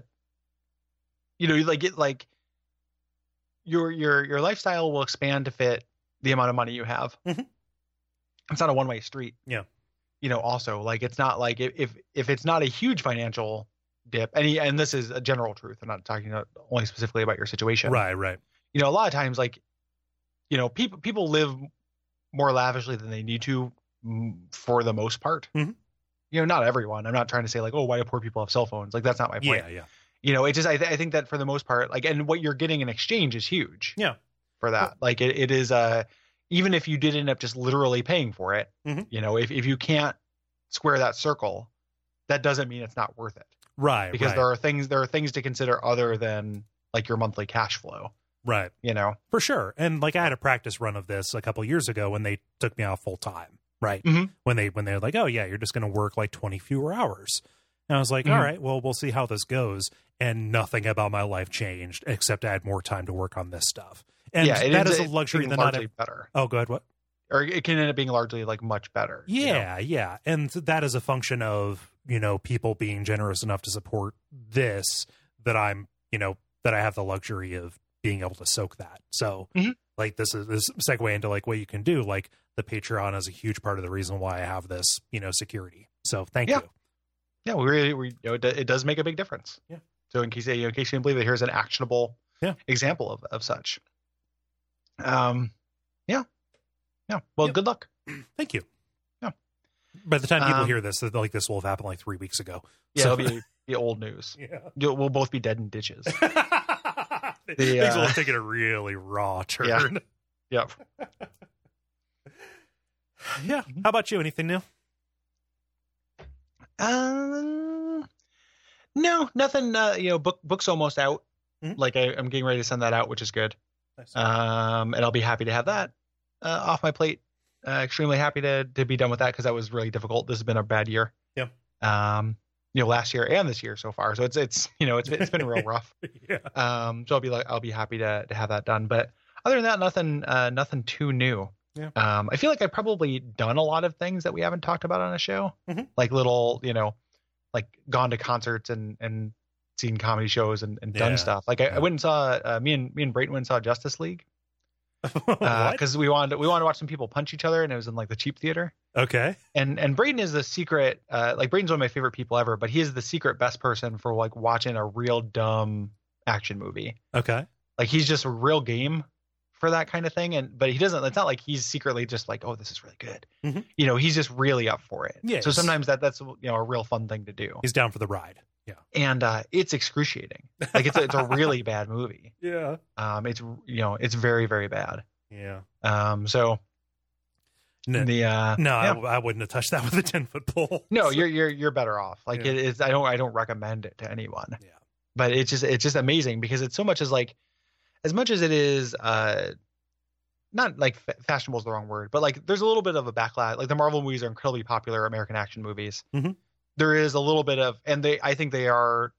Speaker 2: you know, like it like your your your lifestyle will expand to fit the amount of money you have.
Speaker 1: Mhm.
Speaker 2: It's not a one way street.
Speaker 1: Yeah.
Speaker 2: You know, also like it's not like if if, if it's not a huge financial dip, and he, and this is a general truth. I'm not talking about only specifically about your situation.
Speaker 1: Right, right.
Speaker 2: You know, a lot of times, like, you know, people people live more lavishly than they need to mm, for the most part.
Speaker 1: Mm-hmm.
Speaker 2: You know, not everyone. I'm not trying to say like, oh, why do poor people have cell phones? Like, that's not my point.
Speaker 1: Yeah, yeah.
Speaker 2: You know, it just, I, th- I think that for the most part, like, and what you're getting in exchange is huge.
Speaker 1: Yeah.
Speaker 2: For that. Like, it, it is, uh, even if you did end up just literally paying for it,
Speaker 1: mm-hmm.
Speaker 2: you know, if, if you can't square that circle, that doesn't mean it's not worth it.
Speaker 1: Right.
Speaker 2: Because
Speaker 1: right.
Speaker 2: there are things, there are things to consider other than like your monthly cash flow.
Speaker 1: Right.
Speaker 2: You know,
Speaker 1: for sure. And like I had a practice run of this a couple years ago when they took me out full time. Right.
Speaker 2: Mm-hmm.
Speaker 1: When they when they're like, oh, yeah, you're just going to work like twenty fewer hours. And I was like,
Speaker 2: mm-hmm.
Speaker 1: all right, well, we'll see how this goes. And nothing about my life changed except I had more time to work on this stuff. And
Speaker 2: yeah,
Speaker 1: that
Speaker 2: is
Speaker 1: a luxury that not
Speaker 2: largely better.
Speaker 1: Oh, go ahead. What?
Speaker 2: Or it can end up being largely like much better.
Speaker 1: Yeah,
Speaker 2: you know?
Speaker 1: yeah. And that is a function of, you know, people being generous enough to support this, that I'm, you know, that I have the luxury of being able to soak that. So
Speaker 2: mm-hmm.
Speaker 1: like this is this segue into like what you can do. Like the Patreon is a huge part of the reason why I have this, you know, security. So thank
Speaker 2: yeah.
Speaker 1: you.
Speaker 2: Yeah, we really, we, you know, it, it does make a big difference.
Speaker 1: Yeah.
Speaker 2: So in case, you know, in case you didn't believe it, here's an actionable
Speaker 1: yeah.
Speaker 2: example of, of such. Um, yeah. Yeah. Well,
Speaker 1: yep.
Speaker 2: good luck.
Speaker 1: Thank you.
Speaker 2: Yeah.
Speaker 1: By the time people
Speaker 2: um,
Speaker 1: hear this, like this will have happened like three weeks ago.
Speaker 2: Yeah,
Speaker 1: so.
Speaker 2: It'll be, be old news.
Speaker 1: Yeah.
Speaker 2: You'll, we'll both be dead in ditches.
Speaker 1: the,
Speaker 2: the,
Speaker 1: Things
Speaker 2: uh,
Speaker 1: will have taken a really raw turn.
Speaker 2: Yeah. Yep.
Speaker 1: Yeah. How about you? Anything new?
Speaker 2: Um, no, nothing. Uh, you know, book book's almost out.
Speaker 1: Mm-hmm.
Speaker 2: Like I, I'm getting ready to send that out, which is good.
Speaker 1: Nice.
Speaker 2: Um, and I'll be happy to have that uh, off my plate. Uh, extremely happy to to be done with that because that was really difficult. This has been a bad year.
Speaker 1: Yeah.
Speaker 2: Um, you know, last year and this year so far. So it's it's you know it's it's been real rough.
Speaker 1: Yeah.
Speaker 2: Um, so I'll be like I'll be happy to to have that done. But other than that, nothing uh nothing too new.
Speaker 1: Yeah.
Speaker 2: Um, I feel like I've probably done a lot of things that we haven't talked about on a show,
Speaker 1: mm-hmm.
Speaker 2: like little, you know, like gone to concerts and, and seen comedy shows and, and done
Speaker 1: yeah.
Speaker 2: stuff. Like I,
Speaker 1: yeah.
Speaker 2: I went and saw, uh, me and me and Brayton went and saw Justice League. uh, cause we wanted, we wanted to watch some people punch each other and it was in like the cheap theater.
Speaker 1: Okay.
Speaker 2: And, and Brayton is the secret, uh, like Brayton's one of my favorite people ever, but he is the secret best person for like watching a real dumb action movie.
Speaker 1: Okay.
Speaker 2: Like he's just a real game for that kind of thing. And, but he doesn't, it's not like he's secretly just like, oh, this is really good.
Speaker 1: Mm-hmm.
Speaker 2: You know, he's just really up for it.
Speaker 1: Yes.
Speaker 2: So sometimes that that's, you know, a real fun thing to do.
Speaker 1: He's down for the ride. Yeah.
Speaker 2: And, uh, it's excruciating. Like it's a, it's a really bad movie.
Speaker 1: Yeah.
Speaker 2: Um, it's, you know, it's very, very bad.
Speaker 1: Yeah.
Speaker 2: Um, so
Speaker 1: no,
Speaker 2: the, uh,
Speaker 1: no,
Speaker 2: yeah.
Speaker 1: I, I wouldn't have touched that with a ten foot pole.
Speaker 2: No,
Speaker 1: so.
Speaker 2: you're, you're, you're better off. Like
Speaker 1: yeah.
Speaker 2: it is, I don't, I don't recommend it to anyone.
Speaker 1: Yeah.
Speaker 2: But it's just, it's just amazing because it's so much as like, as much as it is, uh, not like f- fashionable is the wrong word, but like there's a little bit of a backlash. Like the Marvel movies are incredibly popular American action movies.
Speaker 1: Mm-hmm.
Speaker 2: There is a little bit of, and they, I think they are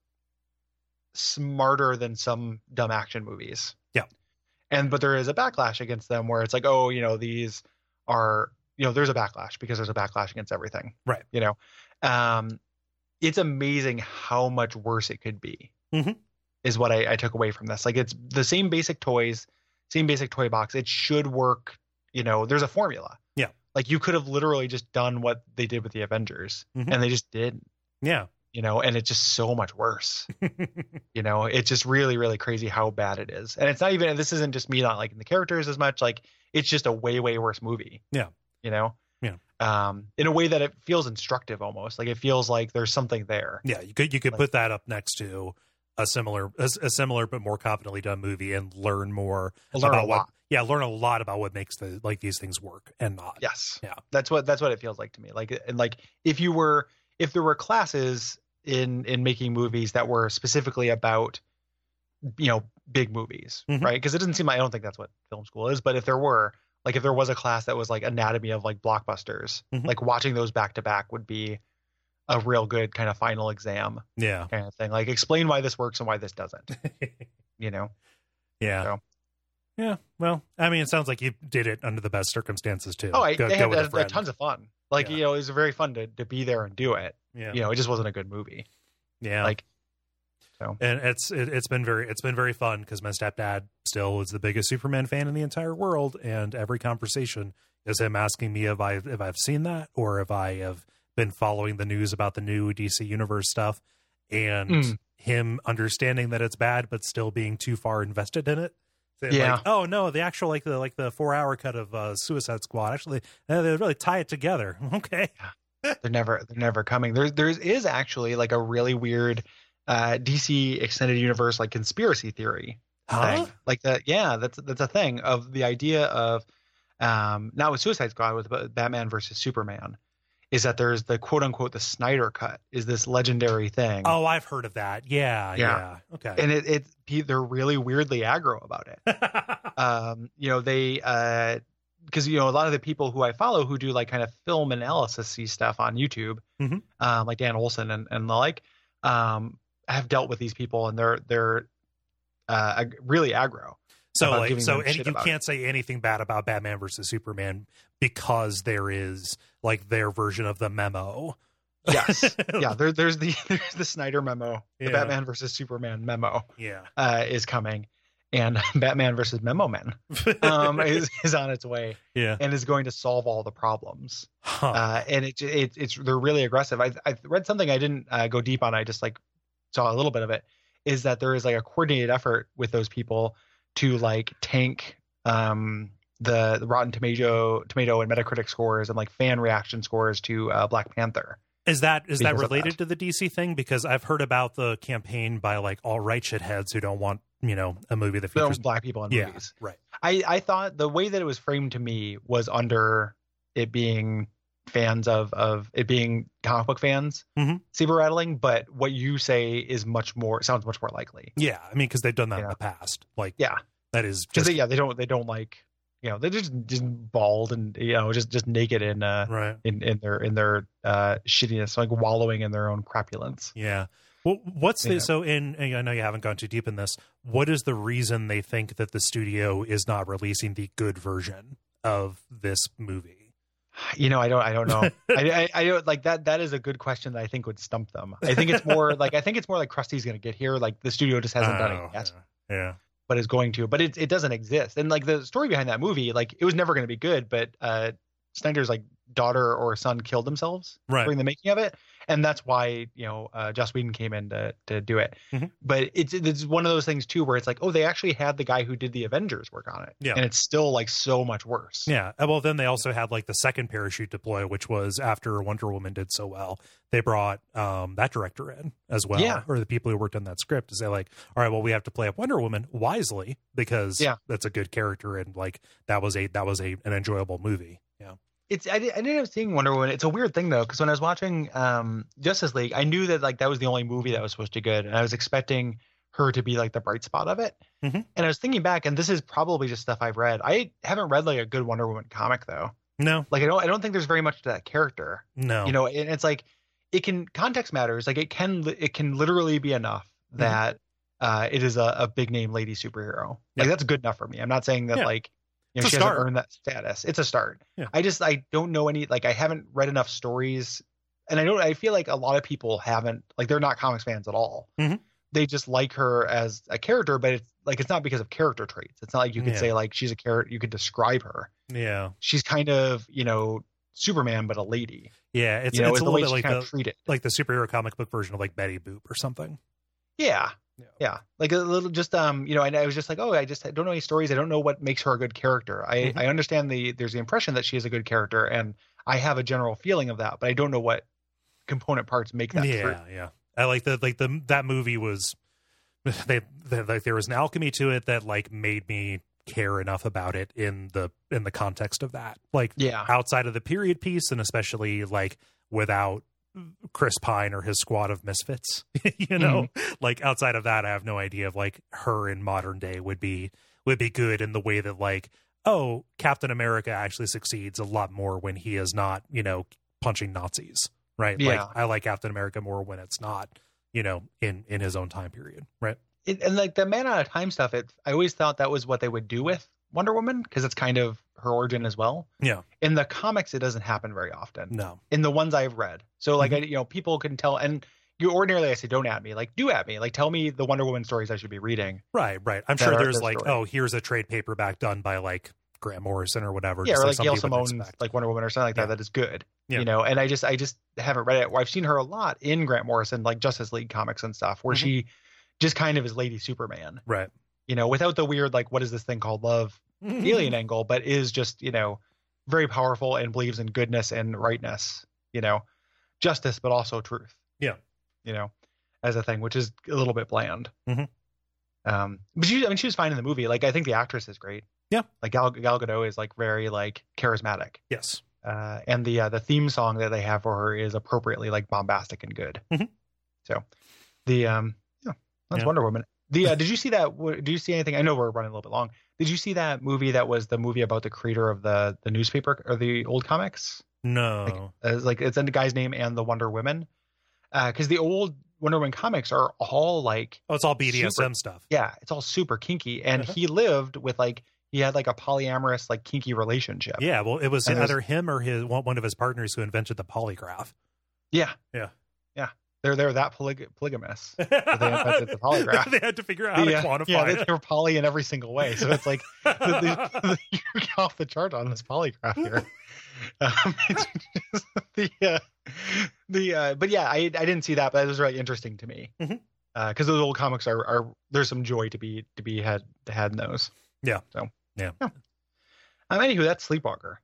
Speaker 2: smarter than some dumb action movies.
Speaker 1: Yeah.
Speaker 2: And, but there is a backlash against them where it's like, oh, you know, these are, you know, there's a backlash because there's a backlash against everything.
Speaker 1: Right.
Speaker 2: You know, um, it's amazing how much worse it could be
Speaker 1: mm-hmm.
Speaker 2: is what I, I took away from this. Like it's the same basic toys, same basic toy box. It should work. You know, there's a formula.
Speaker 1: Yeah.
Speaker 2: Like you could have literally just done what they did with the Avengers
Speaker 1: mm-hmm.
Speaker 2: and they just didn't.
Speaker 1: Yeah.
Speaker 2: You know, and it's just so much worse. You know, it's just really, really crazy how bad it is. And it's not even, this isn't just me not liking the characters as much. Like it's just a way, way worse movie.
Speaker 1: Yeah.
Speaker 2: You know?
Speaker 1: Yeah.
Speaker 2: Um, in a way that it feels instructive almost. Like it feels like there's something there.
Speaker 1: Yeah. You could, you could
Speaker 2: like,
Speaker 1: put that up next to a similar, a, a similar, but more competently done movie and learn more
Speaker 2: learn
Speaker 1: about
Speaker 2: a
Speaker 1: what,
Speaker 2: lot.
Speaker 1: yeah, learn a lot about what makes the, like these things work and not.
Speaker 2: Yes.
Speaker 1: Yeah.
Speaker 2: That's what, that's what it feels like to me. Like, and like if you were, if there were classes in, in making movies that were specifically about, you know, big movies,
Speaker 1: mm-hmm.
Speaker 2: right? Cause it doesn't seem like, I don't think that's what film school is, but if there were, like if there was a class that was like anatomy of like blockbusters,
Speaker 1: mm-hmm.
Speaker 2: like watching those back to back would be a real good kind of final exam
Speaker 1: yeah.
Speaker 2: kind of thing. Like explain why this works and why this doesn't, you know?
Speaker 1: Yeah.
Speaker 2: So.
Speaker 1: Yeah. Well, I mean, it sounds like you did it under the best circumstances too.
Speaker 2: Oh, I
Speaker 1: go,
Speaker 2: they
Speaker 1: go
Speaker 2: had
Speaker 1: with a
Speaker 2: uh,
Speaker 1: friend.
Speaker 2: tons of fun. Like,
Speaker 1: yeah.
Speaker 2: you know, it was very fun to, to be there and do it.
Speaker 1: Yeah.
Speaker 2: You know, it just wasn't a good movie.
Speaker 1: Yeah.
Speaker 2: Like, so.
Speaker 1: And it's, it, it's been very, it's been very fun because my stepdad still is the biggest Superman fan in the entire world. And every conversation is him asking me if I, if I've seen that or if I have been following the news about the new D C Universe stuff and mm. him understanding that it's bad, but still being too far invested in it.
Speaker 2: Yeah.
Speaker 1: Like, oh no, the actual like the like the four hour cut of uh, Suicide Squad actually uh, they really tie it together. Okay.
Speaker 2: They're never they're never coming. There there is actually like a really weird uh, D C extended universe like conspiracy theory
Speaker 1: Huh?
Speaker 2: thing. Like that. Yeah, that's that's a thing of the idea of um not with Suicide Squad with Batman versus Superman. Is that there's the quote unquote the Snyder cut is this legendary thing.
Speaker 1: Oh, I've heard of that. Yeah, yeah.
Speaker 2: Yeah.
Speaker 1: Okay.
Speaker 2: And it, it they're really weirdly aggro about it. um, you know, they uh because you know a lot of the people who I follow who do like kind of film analysis stuff on YouTube,
Speaker 1: mm-hmm.
Speaker 2: um, like Dan Olson and, and the like, um, have dealt with these people and they're they're uh really aggro.
Speaker 1: So like so
Speaker 2: and
Speaker 1: you can't
Speaker 2: it.
Speaker 1: say anything bad about Batman versus Superman because there is like their version of the memo.
Speaker 2: Yes. Yeah, there, there's the there's the Snyder memo. The
Speaker 1: Yeah.
Speaker 2: Batman versus Superman memo
Speaker 1: Yeah.
Speaker 2: uh, is coming. And Batman versus Memo Man um, is, is on its way.
Speaker 1: Yeah.
Speaker 2: And is going to solve all the problems.
Speaker 1: Huh.
Speaker 2: Uh, and it, it it's they're really aggressive. I I read something I didn't uh, go deep on. I just like saw a little bit of it. Is that there is like a coordinated effort with those people to like tank um, the, the Rotten Tomato Tomato and Metacritic scores and like fan reaction scores to uh, Black Panther.
Speaker 1: Is that is that
Speaker 2: Because of
Speaker 1: related
Speaker 2: that.
Speaker 1: to the D C thing? Because I've heard about the campaign by like all right shitheads who don't want, you know, a movie that
Speaker 2: No,
Speaker 1: features
Speaker 2: black people in
Speaker 1: yeah,
Speaker 2: movies.
Speaker 1: right.
Speaker 2: I, I thought the way that it was framed to me was under it being fans of of it being comic book fans
Speaker 1: Mhm.
Speaker 2: saber rattling, but what you say is much more sounds much more likely.
Speaker 1: Yeah, I mean, because they've done that in
Speaker 2: Yeah.
Speaker 1: the past. Like,
Speaker 2: Yeah,
Speaker 1: that is
Speaker 2: because
Speaker 1: just
Speaker 2: they, yeah they don't they don't like you know they're just just bald and you know just just naked in uh
Speaker 1: right.
Speaker 2: in in their in their uh shittiness, like wallowing in their own crapulence.
Speaker 1: Yeah. Well, what's the
Speaker 2: Yeah.
Speaker 1: so in? I know you haven't gone too deep in this. What is the reason they think that the studio is not releasing the good version of this movie?
Speaker 2: You know, I don't, I don't know. I, I, I don't like that. That is a good question that I think would stump them. I think it's more like, I think it's more like Krusty's going to get here. Like the studio just hasn't done
Speaker 1: Oh,
Speaker 2: it yet,
Speaker 1: Yeah. yeah.
Speaker 2: but is going to, but it, it doesn't exist. And like the story behind that movie, like it was never going to be good, but, uh, Snyder's like daughter or son killed themselves
Speaker 1: Right.
Speaker 2: during the making of it. And that's why, you know, uh, Joss Whedon came in to, to do it.
Speaker 1: Mhm.
Speaker 2: But it's, it's one of those things too, where it's like, oh, they actually had the guy who did the Avengers work on it.
Speaker 1: Yeah.
Speaker 2: And it's still like so much worse.
Speaker 1: Yeah. Uh, Well, then they also had like the second parachute deploy, which was after Wonder Woman did so well. They brought um, that director in as well,
Speaker 2: Yeah.
Speaker 1: or the people who worked on that script to say like, all right, well, we have to play up Wonder Woman wisely because
Speaker 2: Yeah.
Speaker 1: that's a good character and like that was a that was a an enjoyable movie. Yeah.
Speaker 2: It's I, did, I ended up seeing Wonder Woman. It's a weird thing though, because when I was watching um, Justice League, I knew that like that was the only movie that was supposed to be good, and I was expecting her to be like the bright spot of it.
Speaker 1: Mhm.
Speaker 2: And I was thinking back, and this is probably just stuff I've read. I haven't read like a good Wonder Woman comic though.
Speaker 1: No,
Speaker 2: Like I don't I don't think there's very much to that character.
Speaker 1: no.
Speaker 2: You know, and it's like it can context matters. Like it can li- it can literally be enough that uh, it is a, a big name lady superhero. Like
Speaker 1: Yeah.
Speaker 2: that's good enough for me. I'm not saying that
Speaker 1: Yeah.
Speaker 2: like. You know,
Speaker 1: It's a
Speaker 2: she hasn't
Speaker 1: start.
Speaker 2: earned that status. It's a start.
Speaker 1: Yeah.
Speaker 2: I just I don't know any like I haven't read enough stories, and I don't. I feel like a lot of people haven't like they're not comics fans at all.
Speaker 1: Mhm.
Speaker 2: They just like her as a character, but it's like it's not because of character traits. It's not like you could
Speaker 1: Yeah.
Speaker 2: say like she's a character. You could describe her.
Speaker 1: Yeah.
Speaker 2: She's kind of you know Superman, but a lady.
Speaker 1: Yeah. It's,
Speaker 2: You know,
Speaker 1: it's
Speaker 2: is
Speaker 1: a
Speaker 2: the way
Speaker 1: little bit
Speaker 2: she's
Speaker 1: like
Speaker 2: kind
Speaker 1: the
Speaker 2: of treated.
Speaker 1: like the superhero comic book version of like Betty Boop or something.
Speaker 2: Yeah.
Speaker 1: Yeah.
Speaker 2: Yeah, like a little, just um, you know, and I was just like, oh, I just don't know any stories. I don't know what makes her a good character. I,
Speaker 1: Mhm.
Speaker 2: I understand the there's the impression that she is a good character, and I have a general feeling of that, but I don't know what component parts make that
Speaker 1: Yeah,
Speaker 2: true.
Speaker 1: yeah. I like that. Like the that movie was, they, they like there was an alchemy to it that like made me care enough about it in the in the context of that. Like
Speaker 2: Yeah,
Speaker 1: outside of the period piece, and especially like without Chris Pine or his squad of misfits, you know, like outside of that, I have no idea of like her in modern day would be would be good in the way that like, oh, Captain America actually succeeds a lot more when he is not, you know, punching Nazis, right?
Speaker 2: Yeah.
Speaker 1: Like I like Captain America more when it's not, you know, in in his own time period, right?
Speaker 2: it, and like the Man Out of Time stuff, it I always thought that was what they would do with Wonder Woman because it's kind of her origin as well.
Speaker 1: Yeah.
Speaker 2: In the comics, it doesn't happen very often.
Speaker 1: No.
Speaker 2: In the ones I've read, so like
Speaker 1: Mhm.
Speaker 2: I, you know, people can tell, and you ordinarily I say don't at me, like do at me, like tell me the Wonder Woman stories I should be reading.
Speaker 1: Right, right. I'm
Speaker 2: That
Speaker 1: sure
Speaker 2: are
Speaker 1: there's
Speaker 2: their
Speaker 1: like,
Speaker 2: story.
Speaker 1: oh, here's a trade paperback done by like Grant Morrison or whatever.
Speaker 2: Yeah,
Speaker 1: just
Speaker 2: or like Gail
Speaker 1: somebody wouldn't
Speaker 2: Simone,
Speaker 1: expect.
Speaker 2: like Wonder Woman or something like that.
Speaker 1: Yeah.
Speaker 2: That is good,
Speaker 1: Yeah.
Speaker 2: you know. And I just, I just haven't read it. Well, I've seen her a lot in Grant Morrison, like Justice League comics and stuff, where
Speaker 1: Mhm.
Speaker 2: she just kind of is Lady Superman.
Speaker 1: Right.
Speaker 2: you know, without the weird, like, what is this thing called love alien angle, but is just, you know, very powerful and believes in goodness and rightness, you know, justice, but also truth.
Speaker 1: Yeah.
Speaker 2: You know, as a thing, which is a little bit bland.
Speaker 1: Mm-hmm.
Speaker 2: Um, but she, I mean, she was fine in the movie. Like, I think the actress is great.
Speaker 1: Yeah.
Speaker 2: Like Gal, Gal Gadot is like very like charismatic.
Speaker 1: Yes.
Speaker 2: Uh, and the, uh, the theme song that they have for her is appropriately like bombastic and good.
Speaker 1: Mm-hmm.
Speaker 2: So the, um, yeah, that's
Speaker 1: yeah.
Speaker 2: Wonder Woman. The, uh, did you see that? Do you see anything? I know we're running a little bit long. Did you see that movie that was the movie about the creator of the, the newspaper or the old comics?
Speaker 1: No.
Speaker 2: Like, it's like it's in the guy's name and the Wonder Women. Uh, cause the old Wonder Woman comics are all like,
Speaker 1: oh, it's all B D S M
Speaker 2: super,
Speaker 1: stuff.
Speaker 2: Yeah. It's all super kinky. And uh-huh. he lived with like, he had like a polyamorous, like kinky relationship.
Speaker 1: Yeah. Well, it was
Speaker 2: and
Speaker 1: either
Speaker 2: was,
Speaker 1: him or his, one of his partners who invented the polygraph.
Speaker 2: Yeah.
Speaker 1: Yeah.
Speaker 2: Yeah. They're they're that polyg- polygamous. They invented the polygraph.
Speaker 1: They had to figure out how
Speaker 2: the,
Speaker 1: to
Speaker 2: uh,
Speaker 1: quantify
Speaker 2: yeah,
Speaker 1: it.
Speaker 2: They were poly in every single way. So it's like the, the, the, you're off the chart on this polygraph here. Um, it's just the uh, the uh, but yeah, I I didn't see that, but it was really interesting to me because
Speaker 1: mm-hmm.
Speaker 2: uh, those old comics are are there's some joy to be to be had had in those.
Speaker 1: Yeah.
Speaker 2: So
Speaker 1: yeah.
Speaker 2: yeah. Um. Anywho, that's Sleepwalker.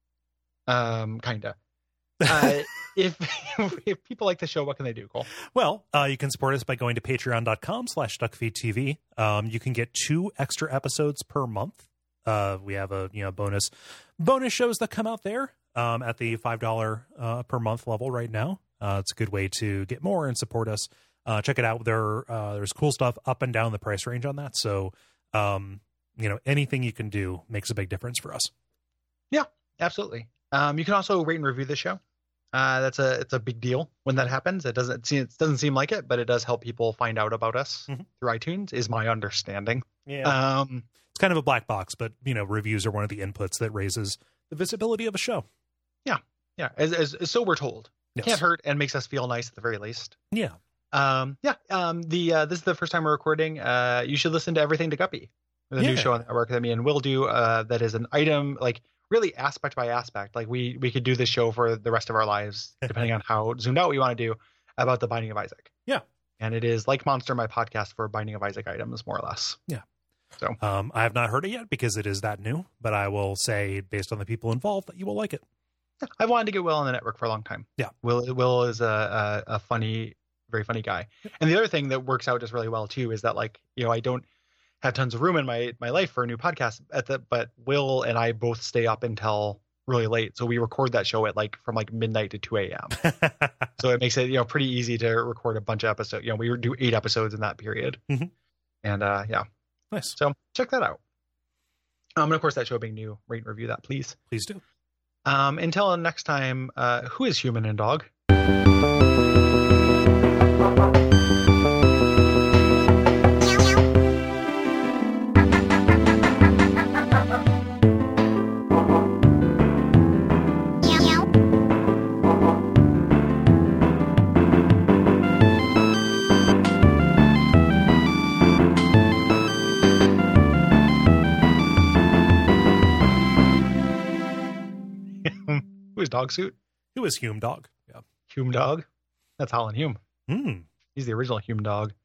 Speaker 2: Um. Kinda. Uh, if if people like the show, what can they do, Cole?
Speaker 1: Well, uh, you can support us by going to patreon.com slash duckfeedtv. Um, you can get two extra episodes per month. Uh, we have a you know bonus bonus shows that come out there um, at the five dollars uh, per month level right now. Uh, it's a good way to get more and support us. Uh, check it out. There, uh, there's cool stuff up and down the price range on that. So, um, you know, anything you can do makes a big difference for us.
Speaker 2: Yeah, absolutely. Um, you can also rate and review the show. Uh, that's a it's a big deal when that happens. It doesn't seem it doesn't seem like it, but it does help people find out about us mm-hmm. through iTunes. Is my understanding.
Speaker 1: Yeah,
Speaker 2: um,
Speaker 1: it's kind of a black box, but you know, reviews are one of the inputs that raises the visibility of a show.
Speaker 2: Yeah, yeah. As, as, as so we're told, yes. Can't hurt and makes us feel nice at the very least.
Speaker 1: Yeah,
Speaker 2: um, yeah. Um, the uh, this is the first time we're recording. Uh, you should listen to Everything to Guppy, the
Speaker 1: yeah.
Speaker 2: new show on the network that me and Will do. Uh, that is an item like. Really aspect by aspect. Like we we could do this show for the rest of our lives, depending on how zoomed out we want to do about the Binding of Isaac.
Speaker 1: Yeah.
Speaker 2: And it is like Monster, my podcast for Binding of Isaac items, more or less.
Speaker 1: Yeah.
Speaker 2: So
Speaker 1: um, I have not heard it yet because it is that new, but I will say based on the people involved that you will like it.
Speaker 2: Yeah, I wanted to get Will on the network for a long time.
Speaker 1: Yeah.
Speaker 2: Will Will is a, a, a funny, very funny guy. Yeah. And the other thing that works out just really well too is that like, you know, I don't have tons of room in my my life for a new podcast at the but Will and I both stay up until really late, so we record that show at like from like midnight to two a.m. So it makes it you know pretty easy to record a bunch of episodes. You know, we do eight episodes in that period.
Speaker 1: Mm-hmm.
Speaker 2: And uh yeah,
Speaker 1: nice.
Speaker 2: So check that out. Um and of course that show being new, rate and review that, please.
Speaker 1: Please do.
Speaker 2: Um until next time, uh who is human and dog? Who is Dog Suit?
Speaker 1: Who is Hume Dog? Yeah.
Speaker 2: Hume Dog? That's Holland Hume.
Speaker 1: Mm.
Speaker 2: He's the original Hume Dog.